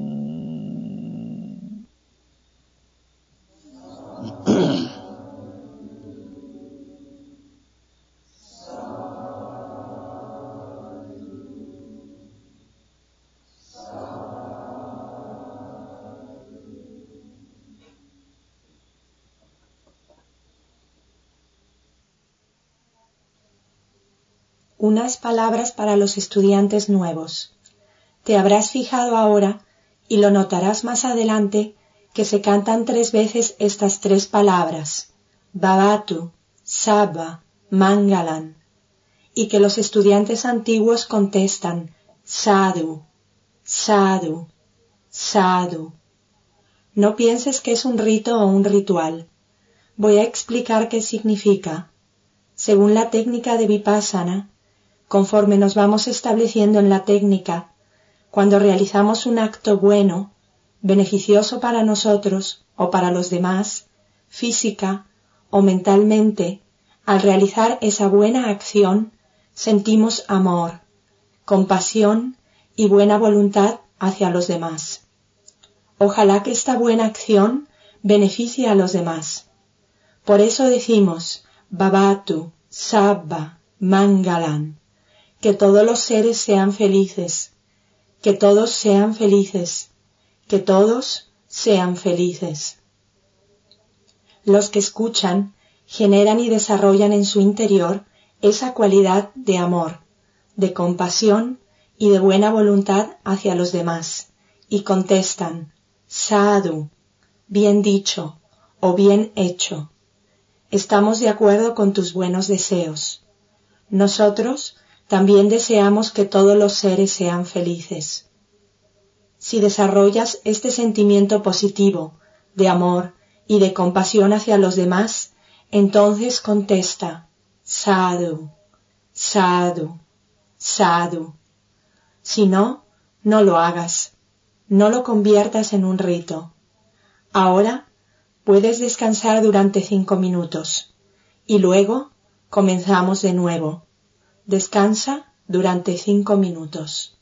Unas palabras para los estudiantes nuevos. Te habrás fijado ahora, y lo notarás más adelante, que se cantan tres veces estas tres palabras, Bhavatu, Sabba, Mangalam, y que los estudiantes antiguos contestan, Sadhu, Sadhu, Sadhu. No pienses que es un rito o un ritual. Voy a explicar qué significa. Según la técnica de Vipassana, conforme nos vamos estableciendo en la técnica, cuando realizamos un acto bueno, beneficioso para nosotros o para los demás, física o mentalmente, al realizar esa buena acción, sentimos amor, compasión y buena voluntad hacia los demás. Ojalá que esta buena acción beneficie a los demás. Por eso decimos, Bhavatu, Sabba, Mangalam, que todos los seres sean felices, que todos sean felices, que todos sean felices. Los que escuchan generan y desarrollan en su interior esa cualidad de amor, de compasión y de buena voluntad hacia los demás, y contestan, Sadhu, bien dicho o bien hecho. Estamos de acuerdo con tus buenos deseos. Nosotros también deseamos que todos los seres sean felices. Si desarrollas este sentimiento positivo de amor y de compasión hacia los demás, entonces contesta sadhu, sadhu, sadhu. Si no, no lo hagas, no lo conviertas en un rito. Ahora puedes descansar durante cinco minutos y luego comenzamos de nuevo. Descansa durante cinco minutos.